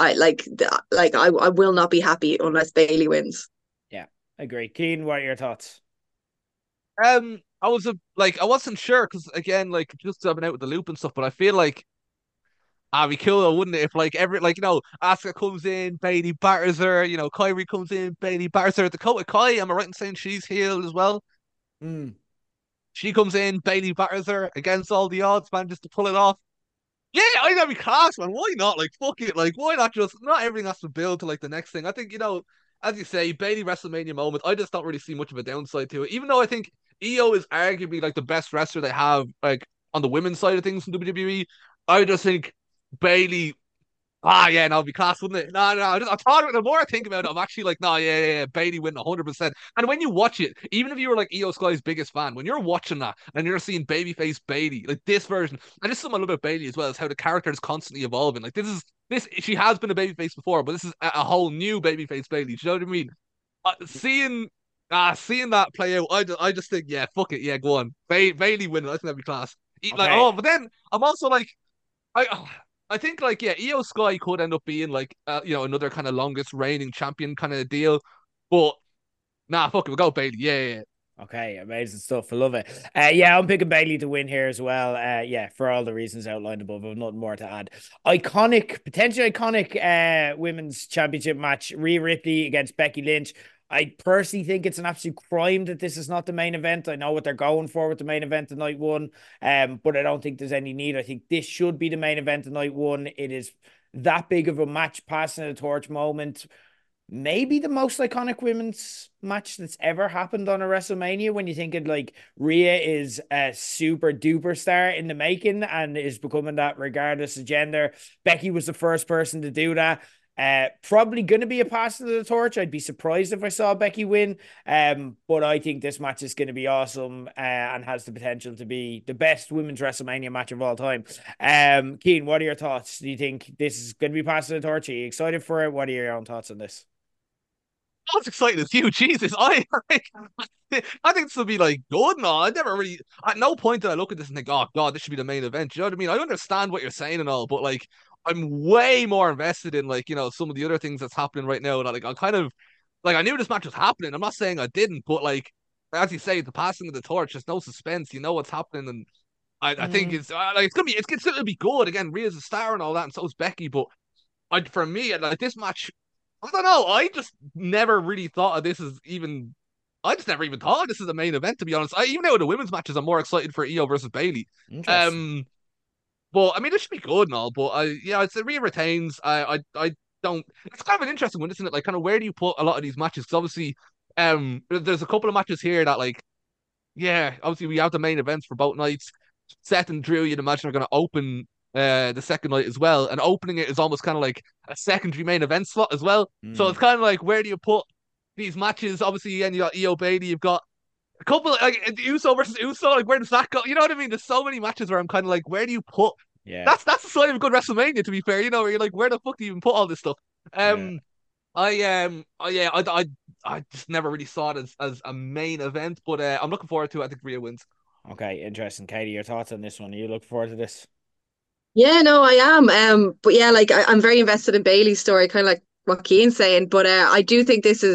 I will not be happy unless Bayley wins. Yeah, agree. Keen, what are your thoughts? I was I wasn't sure because again, like just I've been out with the loop and stuff, but I feel like be cool, wouldn't it? If like Asuka comes in, Bayley batters her, Kyrie comes in, Bayley batters her. Dakota Kai, am I right in saying she's healed as well? Mm. She comes in, Bayley batters her against all the odds, man, just to pull it off. Yeah, I think that'd be class, man. Why not? Like, fuck it. Like, why not just not everything has to build to like the next thing? I think, as you say, Bayley WrestleMania moment, I just don't really see much of a downside to it. Even though I think Io is arguably like the best wrestler they have, like on the women's side of things in WWE. I just think Bayley. Yeah, no, it'd be class, wouldn't it? No, I thought the more I think about it, I'm actually like, no, yeah, Bayley win 100%. And when you watch it, even if you were like Io Sky's biggest fan, when you're watching that and you're seeing babyface Bayley, like this version, and this is something I love about Bayley as well, is how the character is constantly evolving. Like this, she has been a babyface before, but this is a whole new babyface Bayley. Do you know what I mean? Seeing that play out, I just think, yeah, fuck it, yeah, go on, Bayley winning. I think that'd be class. Okay. But then I'm also like, I. I think like Io Sky could end up being like another kind of longest reigning champion kind of deal, but nah, fuck it, we'll go Bayley. Yeah. Okay, amazing stuff. I love it. Yeah, I'm picking Bayley to win here as well. Yeah, for all the reasons outlined above, I've nothing more to add. Potentially iconic women's championship match, Rhea Ripley against Becky Lynch. I personally think it's an absolute crime that this is not the main event. I know what they're going for with the main event of night one, but I don't think there's any need. I think this should be the main event of night one. It is that big of a match, passing the torch moment. Maybe the most iconic women's match that's ever happened on a WrestleMania when you think it like Rhea is a super duper star in the making and is becoming that regardless of gender. Becky was the first person to do that. Probably going to be a pass of the torch. I'd be surprised if I saw Becky win. But I think this match is going to be awesome and has the potential to be the best women's WrestleMania match of all time. Keen, what are your thoughts? Do you think this is going to be pass of the torch? Are you excited for it? What are your own thoughts on this? I was excited as you, Jesus. I think this will be like good. No, I never really. At no point did I look at this and think, oh god, this should be the main event. You know what I mean? I understand what you're saying and all, but like, I'm way more invested in like some of the other things that's happening right now. That like I'm kind of like I knew this match was happening. I'm not saying I didn't, but like as you say, the passing of the torch, there's no suspense. You know what's happening, and I think Mm. it's like it's gonna be good. Again, Rhea's a star and all that, and so is Becky. But for me, like this match, I don't know. I just never really thought of this as even. I just never even thought of this as a main event. To be honest, even though the women's matches, I'm more excited for Io versus Bayley. Interesting. Um, but I mean, it should be good and all. But it's a Rhea retains. I don't. It's kind of an interesting one, isn't it? Like, kind of where do you put a lot of these matches? Because obviously, there's a couple of matches here that like, yeah, obviously we have the main events for both nights. Seth and Drew, you'd imagine, are going to open the second night as well, and opening it is almost kind of like a secondary main event slot as well. So it's Mm. kind of like where do you put these matches? Obviously, again, you got Io Bayley, you've got a couple like Uso versus Uso. Like where does that go? You know what I mean? There's so many matches where I'm kind of like, where do you put? Yeah. That's the sign of a good WrestleMania, to be fair. Where you're like, where the fuck do you even put all this stuff? Yeah. Um, yeah, I just never really saw it as a main event, but I'm looking forward to it. I think Rhea wins. Okay, interesting. Katie, your thoughts on this one? Are you looking forward to this? Yeah, no, I am. But yeah, like I'm very invested in Bailey's story, kind of like what Keane's saying. But I do think this is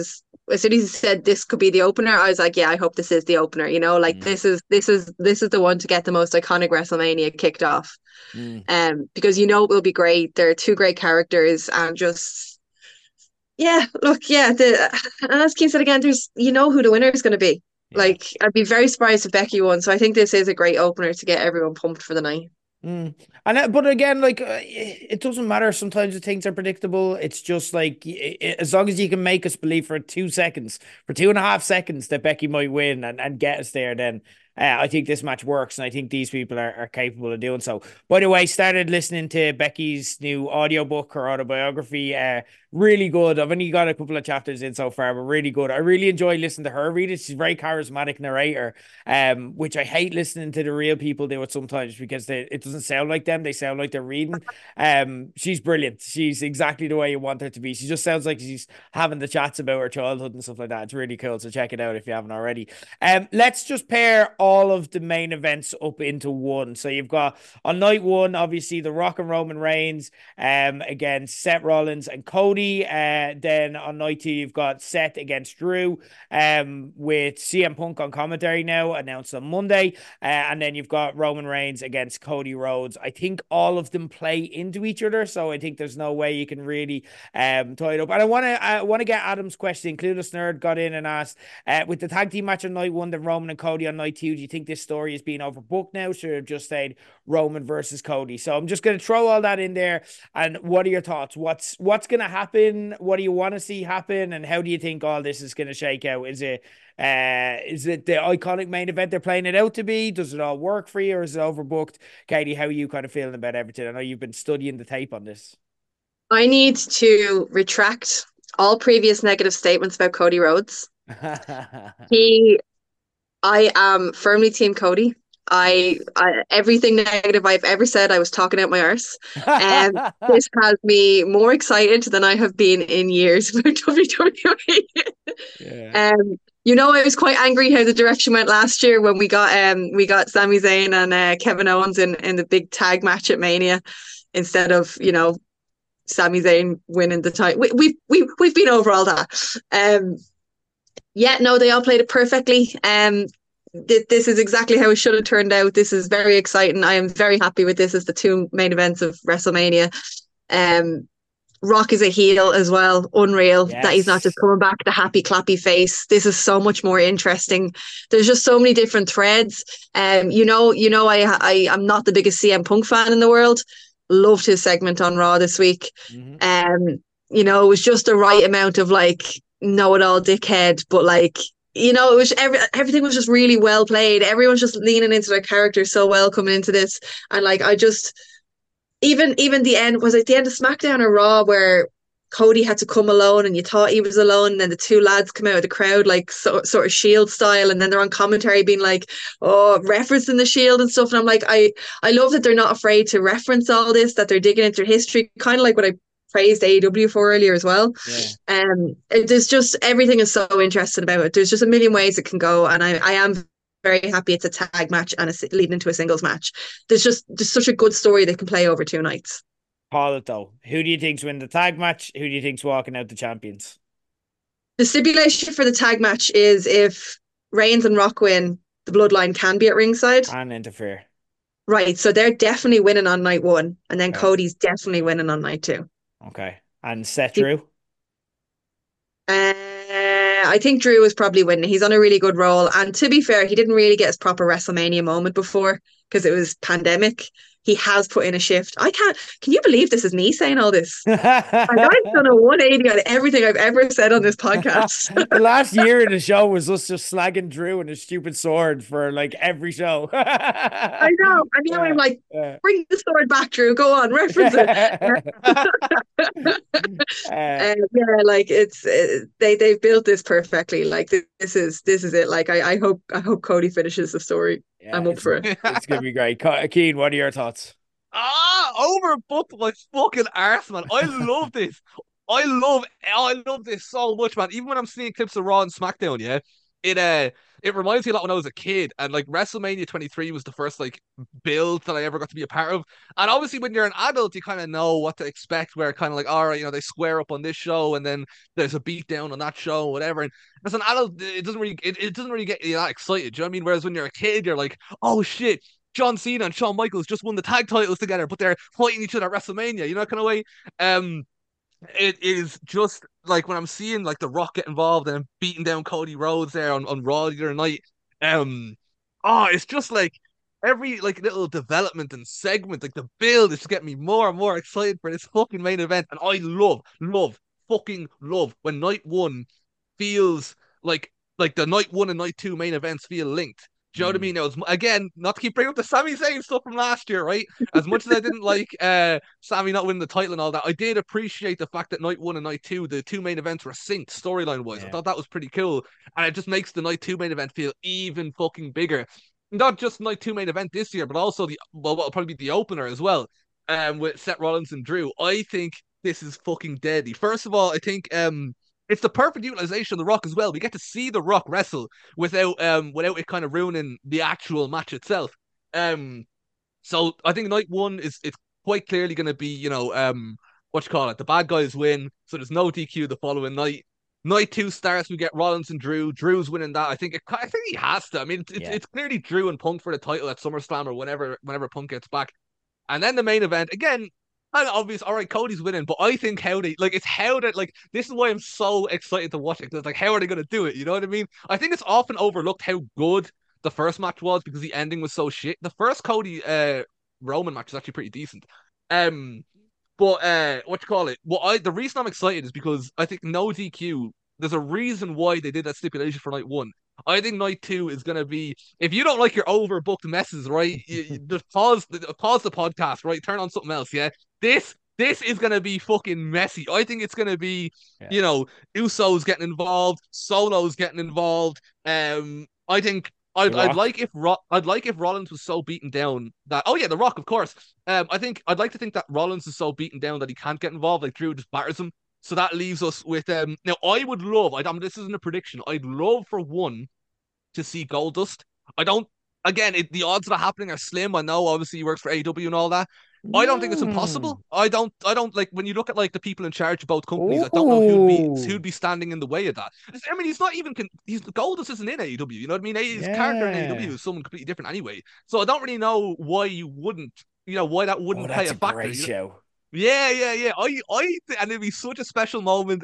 as soon as he said this could be the opener, I was like, yeah, I hope this is the opener. You know, like Mm, this is the one to get the most iconic WrestleMania kicked off. mm. Because you know it will be great. There are two great characters, and just yeah, look, yeah. And as Keane said again, there's you know who the winner is going to be. Yeah. Like I'd be very surprised if Becky won. So I think this is a great opener to get everyone pumped for the night. Mm. And but again, like it doesn't matter. Sometimes the things are predictable. It's just like as long as you can make us believe for 2 seconds, for 2.5 seconds, that Becky might win and get us there, then I think this match works, and I think these people are capable of doing so. By the way, started listening to Becky's new audiobook or autobiography. Really good. I've only got a couple of chapters in so far, but really good. I really enjoy listening to her read it. She's a very charismatic narrator, which I hate listening to the real people do it sometimes because it doesn't sound like them. They sound like they're reading. She's brilliant. She's exactly the way you want her to be. She just sounds like she's having the chats about her childhood and stuff like that. It's really cool. So check it out if you haven't already. Let's just pair all of the main events up into one. So you've got on night one, obviously the Rock and Roman Reigns against Seth Rollins and Cody. Then on night two, you've got Seth against Drew with CM Punk on commentary now, announced on Monday. And then you've got Roman Reigns against Cody Rhodes. I think all of them play into each other, so I think there's no way you can really tie it up. And I want to get Adam's question. Clueless Nerd got in and asked, with the tag team match on night one, then Roman and Cody on night two, do you think this story is being overbooked now? Should have just stayed Roman versus Cody. So I'm just going to throw all that in there. And what are your thoughts? What's going to happen? What do you want to see happen? And how do you think all this is going to shake out? Is it the iconic main event they're playing it out to be? Does it all work for you, or is it overbooked? Katie, how are you kind of feeling about everything? I know you've been studying the tape on this. I need to retract all previous negative statements about Cody Rhodes. He, I am firmly Team Cody. Nice. I everything negative I've ever said, I was talking out my arse. And this has me more excited than I have been in years about WWE. Yeah. I was quite angry how the direction went last year when we got Sami Zayn and Kevin Owens in the big tag match at Mania instead of Sami Zayn winning the title. We've been over all that. Yeah, no, they all played it perfectly. This is exactly how it should have turned out. This is very exciting. I am very happy with this as the two main events of WrestleMania. Rock is a heel as well. Unreal that he's not just Yes. coming back the happy clappy face. This is so much more interesting. There's just so many different threads. I'm not the biggest CM Punk fan in the world. Loved his segment on Raw this week. Mhm. It was just the right amount of like know-it-all dickhead, but like it was everything was just really well played. Everyone's just leaning into their character so well coming into this, and like I just even the end was it the end of SmackDown or Raw where Cody had to come alone and you thought he was alone, and then the two lads come out of the crowd like sort of Shield style, and then they're on commentary being like, oh, referencing the Shield and stuff, and I'm like, I love that they're not afraid to reference all this, that they're digging into history, kind of like what I praised AEW for earlier as well. Yeah. There's just everything is so interesting about it. There's just a million ways it can go, and I am very happy it's a tag match and it's leading into a singles match. There's such a good story that can play over 2 nights. Call it though. Who do you think's win the tag match? Who do you think's walking out the champions? The stipulation for the tag match is if Reigns and Rock win, the Bloodline can be at ringside. And interfere. Right, so they're definitely winning on night one, and then Okay. Cody's definitely winning on night two. Okay. And Seth Drew? I think Drew is probably winning. He's on a really good roll. And to be fair, he didn't really get his proper WrestleMania moment before because it was pandemic. He has put in a shift. Can you believe this is me saying all this? I've done a 180 on everything I've ever said on this podcast. The last year of the show was us just slagging Drew and his stupid sword for like every show. I know. And now I'm like, Yeah. bring the sword back, Drew. Go on, reference it. Yeah, like they've built this perfectly. Like this is it. Like I hope Cody finishes the story. Yeah, I'm up for it. it's gonna be great. Keen, what are your thoughts? Overbooked my fucking arse, man. I love this. I love this so much, man. Even when I'm seeing clips of Raw and SmackDown, yeah, it reminds me a lot when I was a kid, and like WrestleMania 23 was the first like build that I ever got to be a part of. And obviously, when you're an adult, you kind of know what to expect. Where kind of like, all right, they square up on this show, and then there's a beatdown on that show, whatever. And as an adult, it doesn't really get you that excited. Do you know what I mean? Whereas when you're a kid, you're like, oh shit. John Cena and Shawn Michaels just won the tag titles together, but they're fighting each other at WrestleMania. You know, that kind of way. Um, it is just like when I'm seeing like The Rock get involved and beating down Cody Rhodes there on Raw the other night. Um, it's just like every like little development and segment, like the build is just getting me more and more excited for this fucking main event. And I fucking love when night one feels like the night one and night two main events feel linked. Do you know what I mean? Now, again, not to keep bringing up the Sami Zayn stuff from last year, right? As much as I didn't like Sami not winning the title and all that, I did appreciate the fact that night one and night two, the two main events were synced storyline wise. I thought that was pretty cool. And it just makes the night two main event feel even fucking bigger. Not just night two main event this year, but also what'll probably be the opener as well. With Seth Rollins and Drew. I think this is fucking deadly. First of all, I think it's the perfect utilization of The Rock as well. We get to see The Rock wrestle without it kind of ruining the actual match itself. So I think night one it's quite clearly going to be what you call it, the bad guys win, so there's no DQ the following night. Night two starts, we get Rollins and Drew. Drew's winning that. I think he has to. I mean, it's clearly Drew and Punk for the title at SummerSlam or whenever Punk gets back. And then the main event again. And obvious, all right, Cody's winning, but I think this is why I'm so excited to watch it. Because like, how are they going to do it? You know what I mean? I think it's often overlooked how good the first match was because the ending was so shit. The first Cody Roman match is actually pretty decent. But what you call it? The reason I'm excited is because I think no DQ. There's a reason why they did that stipulation for night one. I think night two is gonna be, if you don't like your overbooked messes, right? You just pause the podcast, right? Turn on something else, yeah. This is gonna be fucking messy. I think it's gonna be, Usos getting involved, Solos getting involved. I think I'd like if Rollins was so beaten down that The Rock, of course. I'd like to think that Rollins is so beaten down that he can't get involved, like Drew just batters him. So that leaves us with now I would love, this isn't a prediction, I'd love for one to see Goldust. I don't, again, the odds of that happening are slim. I know obviously he works for AEW and all that. I don't think it's impossible. I don't like when you look at like the people in charge of both companies. I don't know who'd be standing in the way of that. I mean, he's not even Goldust isn't in AEW. You know what I mean? His character in AEW is someone completely different anyway. So I don't really know why you wouldn't. Why that wouldn't play a factor. Great show. Yeah. And it'd be such a special moment.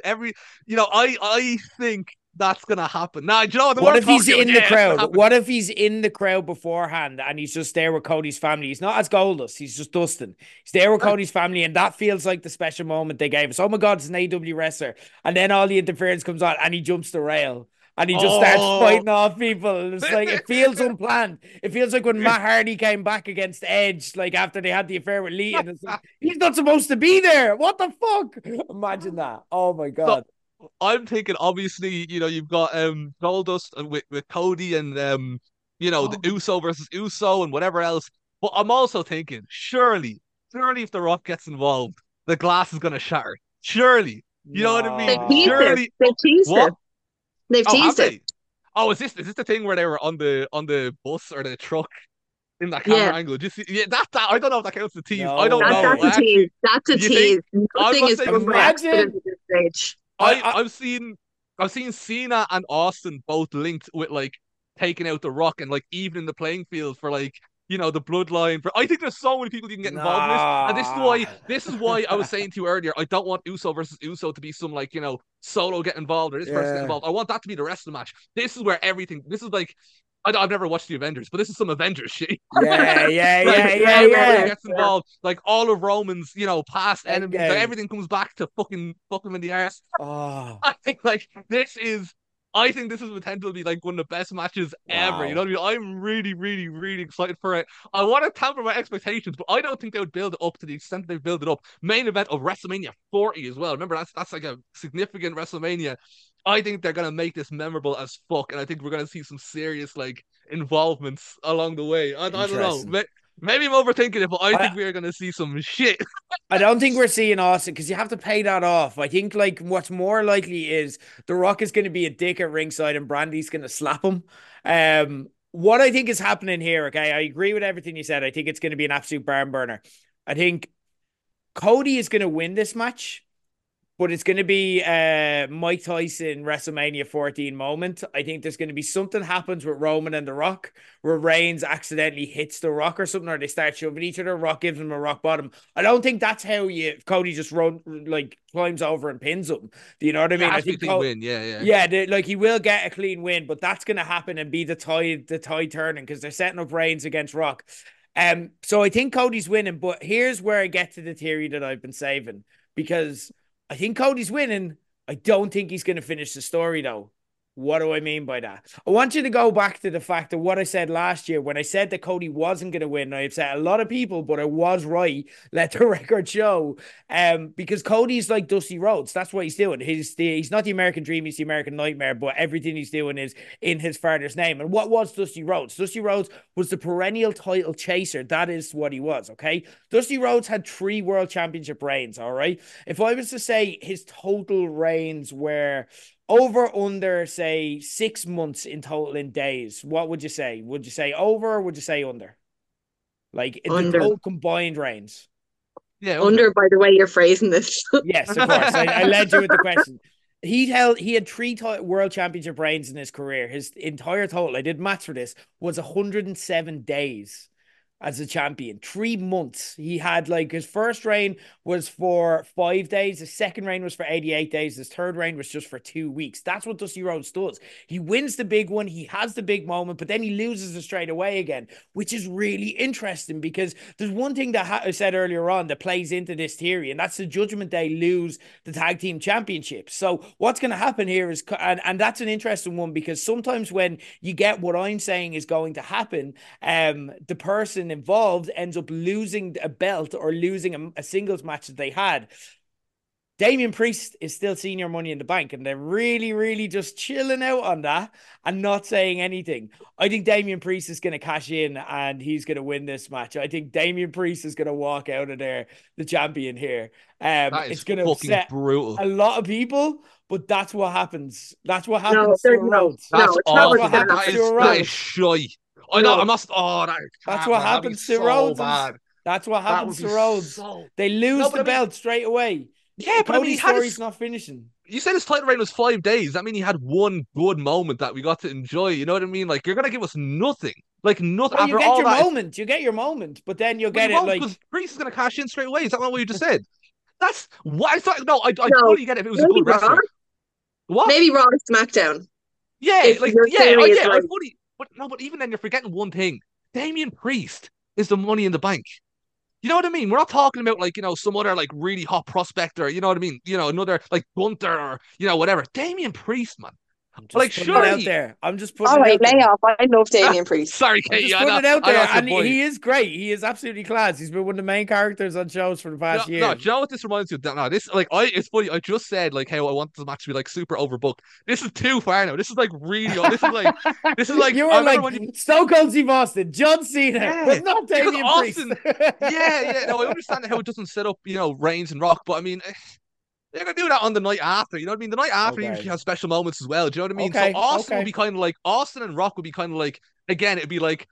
I think that's gonna happen. Now, what if he's in the crowd? What if he's in the crowd beforehand and he's just there with Cody's family? He's not as Goldust. He's just Dustin. He's there with Cody's family, and that feels like the special moment they gave us. Oh my God, it's an AEW wrestler, and then all the interference comes on, and he jumps the rail. And he just starts fighting off people. It's like, it feels unplanned. It feels like when Matt Hardy came back against Edge, like after they had the affair with Lee, and it's like, he's not supposed to be there. What the fuck? Imagine that. Oh my God. So, I'm thinking, obviously, you've got Goldust with Cody and the Uso versus Uso and whatever else. But I'm also thinking, surely if The Rock gets involved, the glass is gonna shatter. Surely. You know what I mean? Surely. They teased it. They've teased it. Oh, is this the thing where they were on the bus or the truck in that camera angle? Just that I don't know if that counts as a tease. No, I don't know. That's a tease. That's a tease. Nothing is progressed at this stage. I've seen Cena and Austin both linked with like taking out The Rock and like evening the playing field for like the bloodline. I think there's so many people you can get involved in this, and this is why I was saying to you earlier, I don't want Uso versus Uso to be some like Solo get involved or this person get involved. I want that to be the rest of the match. This is where everything. This is like I've never watched the Avengers, but this is some Avengers shit. Yeah. Gets involved, like all of Roman's past enemies. Like, everything comes back to fuck him in the arse. I think this is potential to be like one of the best matches ever. You know what I mean? I'm really, really, really excited for it. I want to temper my expectations, but I don't think they would build it up to the extent they've built it up. Main event of WrestleMania 40 as well. Remember, that's like a significant WrestleMania. I think they're gonna make this memorable as fuck, and I think we're gonna see some serious like involvements along the way. I don't know. Maybe I'm overthinking it, but I I, think we're gonna see some shit. I don't think we're seeing Austin because you have to pay that off. I think like what's more likely is The Rock is going to be a dick at ringside and Brandy's going to slap him. What I think is happening here, okay, I agree with everything you said. I think it's going to be an absolute barn burner. I think Cody is going to win this match, but it's going to be Mike Tyson WrestleMania 14 moment. I think there's going to be something happens with Roman and The Rock where Reigns accidentally hits The Rock or something, or they start shoving each other. Rock gives him a rock bottom. I don't think that's how Cody just climbs over and pins him. Do you know what I Yeah, it mean? I has to be a think clean win. Yeah, yeah. yeah, like he will get a clean win, but that's going to happen and be the tide turning because they're setting up Reigns against Rock. So I think Cody's winning, but here's where I get to the theory that I've been saving because I think Cody's winning. I don't think he's going to finish the story, though. What do I mean by that? I want you to go back to the fact of what I said last year when I said that Cody wasn't going to win. I upset a lot of people, but I was right. Let the record show. Because Cody's like Dusty Rhodes. That's what he's doing. He's not the American Dream. He's the American Nightmare. But everything he's doing is in his father's name. And what was Dusty Rhodes? Dusty Rhodes was the perennial title chaser. That is what he was. Okay. Dusty Rhodes had 3 world championship reigns. All right. If I was to say his total reigns were over under, say, 6 months in total in days, what would you say? Would you say over or would you say under? Like the Under. total combined reigns? Yeah, Under, by the way you're phrasing this. Yes, of course. I led you with the question. He had 3 world championship reigns in his career. His entire total, I did maths for this, was 107 days as a champion. 3 months. He had like his first reign was for 5 days. His second reign was for 88 days. His third reign was just for 2 weeks. That's what Dusty Rhodes does. He wins the big one. He has the big moment, but then he loses it straight away again, which is really interesting because there's one thing that I said earlier on that plays into this theory, and that's the Judgment Day lose the tag team championship. So what's going to happen here is, and that's an interesting one because sometimes when you get what I'm saying is going to happen, the person involved ends up losing a belt or losing a singles match that they had. Damian Priest is still senior Money in the Bank, and they're really, really just chilling out on that and not saying anything. I think Damian Priest is going to cash in and he's going to win this match. I think Damian Priest is going to walk out of there the champion here. that is It's going to fucking upset brutal. a lot of people, but that's what happens. That's what No, happens to there's Rhodes. no, That's it's not awful. what's going to happens happen. to That Rhodes. is shy. I know. No. I must. Oh, That's what happens to so Rhodes. bad. That's what That would happens be to Rhodes. so. They lose No, but the I mean, belt straight away. yeah, but I mean, he Cody's had story's his. not finishing. You said his title reign was 5 days. That mean he had one good moment that we got to enjoy. You know what I mean? Like you're gonna give us nothing. Like nothing Well, you after get all your that. moment. You get your moment, but then you'll Well, you get it won't because like Priest is gonna cash in straight away. Is that not what you just said? That's what I thought. No, I No, fully get it if it was a maybe good Raw. wrestler. What? Maybe Raw or SmackDown. Yeah, If like your yeah, theory oh is yeah, I like, fully. But no, but even then, you're forgetting one thing. Damian Priest is the Money in the Bank. You know what I mean? We're not talking about like, some other like really hot prospector, you know what I mean? Another like Gunther or whatever. Damian Priest, man. I'm Like just putting it out surely there. I'm just all putting it right, out lay there. off. I love Damian Priest. sorry, I'm Kate, just yeah, putting it out I know there, it's your and boy. he is great. He is absolutely class. He's been one of the main characters on shows for the No, past no, year. do you know what this reminds me of? No, this like it's funny. I just said like how I want this match to be like super overbooked. This is too far now. This is like really. This is like You I were remember like when you Stone Cold Steve Austin, John Cena, yeah but not because Damian Priest. Austin yeah no I understand how it doesn't set up Reigns and Rock, but I mean they're gonna do that on the night after. You know what I mean? The night after usually Okay. has special moments as well. Do you know what I mean? So Okay. Austin would Okay. be kind of like Austin and Rock would be kind of like again. It'd be like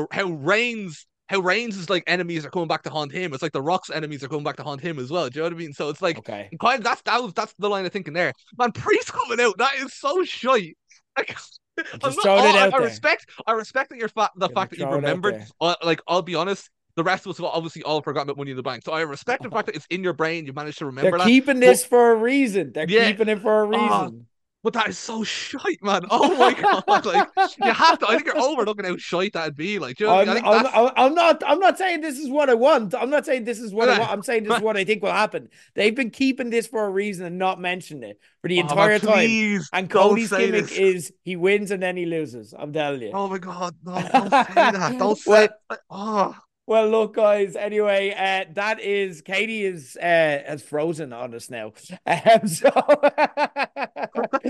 how Reigns is like enemies are coming back to haunt him. It's like the Rock's enemies are coming back to haunt him as well. Do you know what I mean? So it's like Okay. kind of that's the line of thinking there. Man, Priest coming out that is so shy. Like, I'm I'm just not. throwing it out I there. respect that the Gonna fact that you've throw it out remembered. there. Like I'll be honest. The rest of us have obviously all forgotten about Money in the Bank. So I respect the fact that it's in your brain. You managed to They're remember that. keeping But this for a reason. They're yeah, keeping it for a oh, reason. but that is so shite, man. Oh my god, like you have to. I think you're overlooking how shite that'd be. Like, do you know what I mean? I think that's. I'm not saying this is what I want. I'm not saying this is what I want. I'm saying this is what I think will happen. They've been keeping this for a reason and not mentioning it for the Oh man, entire time. please And don't Cody's say gimmick this. is he wins and then he loses. I'm telling you. Oh my god, no, don't say that. Don't well, say. Oh, well, look, guys. Anyway, that is Katie is has frozen on us now. So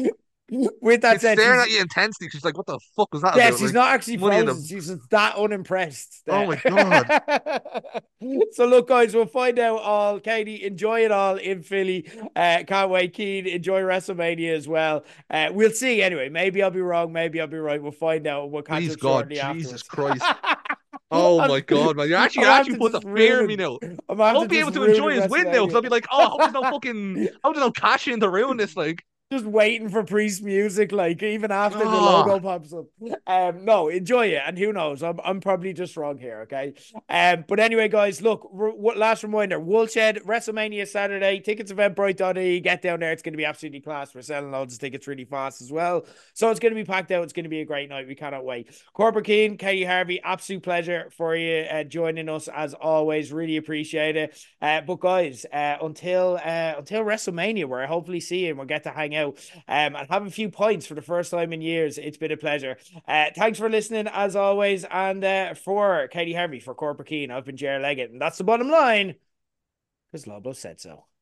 With that She's said, staring at you intensely. She's like, "What the fuck was that yeah, about?" she's Like, not actually money in frozen. the. She's just that unimpressed. Oh my god. So look, guys, we'll find out all. Katie, enjoy it all in Philly. Can't wait. Keen, enjoy WrestleMania as well. We'll see anyway. Maybe I'll be wrong. Maybe I'll be right. We'll find out. We'll catch Please up God, shortly Jesus afterwards. Christ. Oh I'm, my god, man. I'm You actually after put the just fear in me ruining. now. I'm I after won't be just able to enjoy ruining his win now because I'll WrestleMania. be like, oh, I hope there's no cash in to ruin this. Like, Just waiting for Priest music, like even after the oh, logo pops up. No, enjoy it, and who knows? I'm probably just wrong here, okay? But anyway, guys, look, last reminder: Woolshed WrestleMania Saturday. Tickets Eventbrite.ie. Get down there; it's going to be absolutely class. We're selling loads of tickets really fast as well, so it's going to be packed out. It's going to be a great night. We cannot wait. Corbett Keane, Katie Harvey, absolute pleasure for you joining us as always. Really appreciate it. But guys, until WrestleMania, where I hopefully see you and we'll get to hang out and have a few points for the first time in years. It's been a pleasure. Thanks for listening as always. And for Katie Harvey, for Corbett Keane, I've been Jer Leggett, and that's the bottom line because Lobo said so.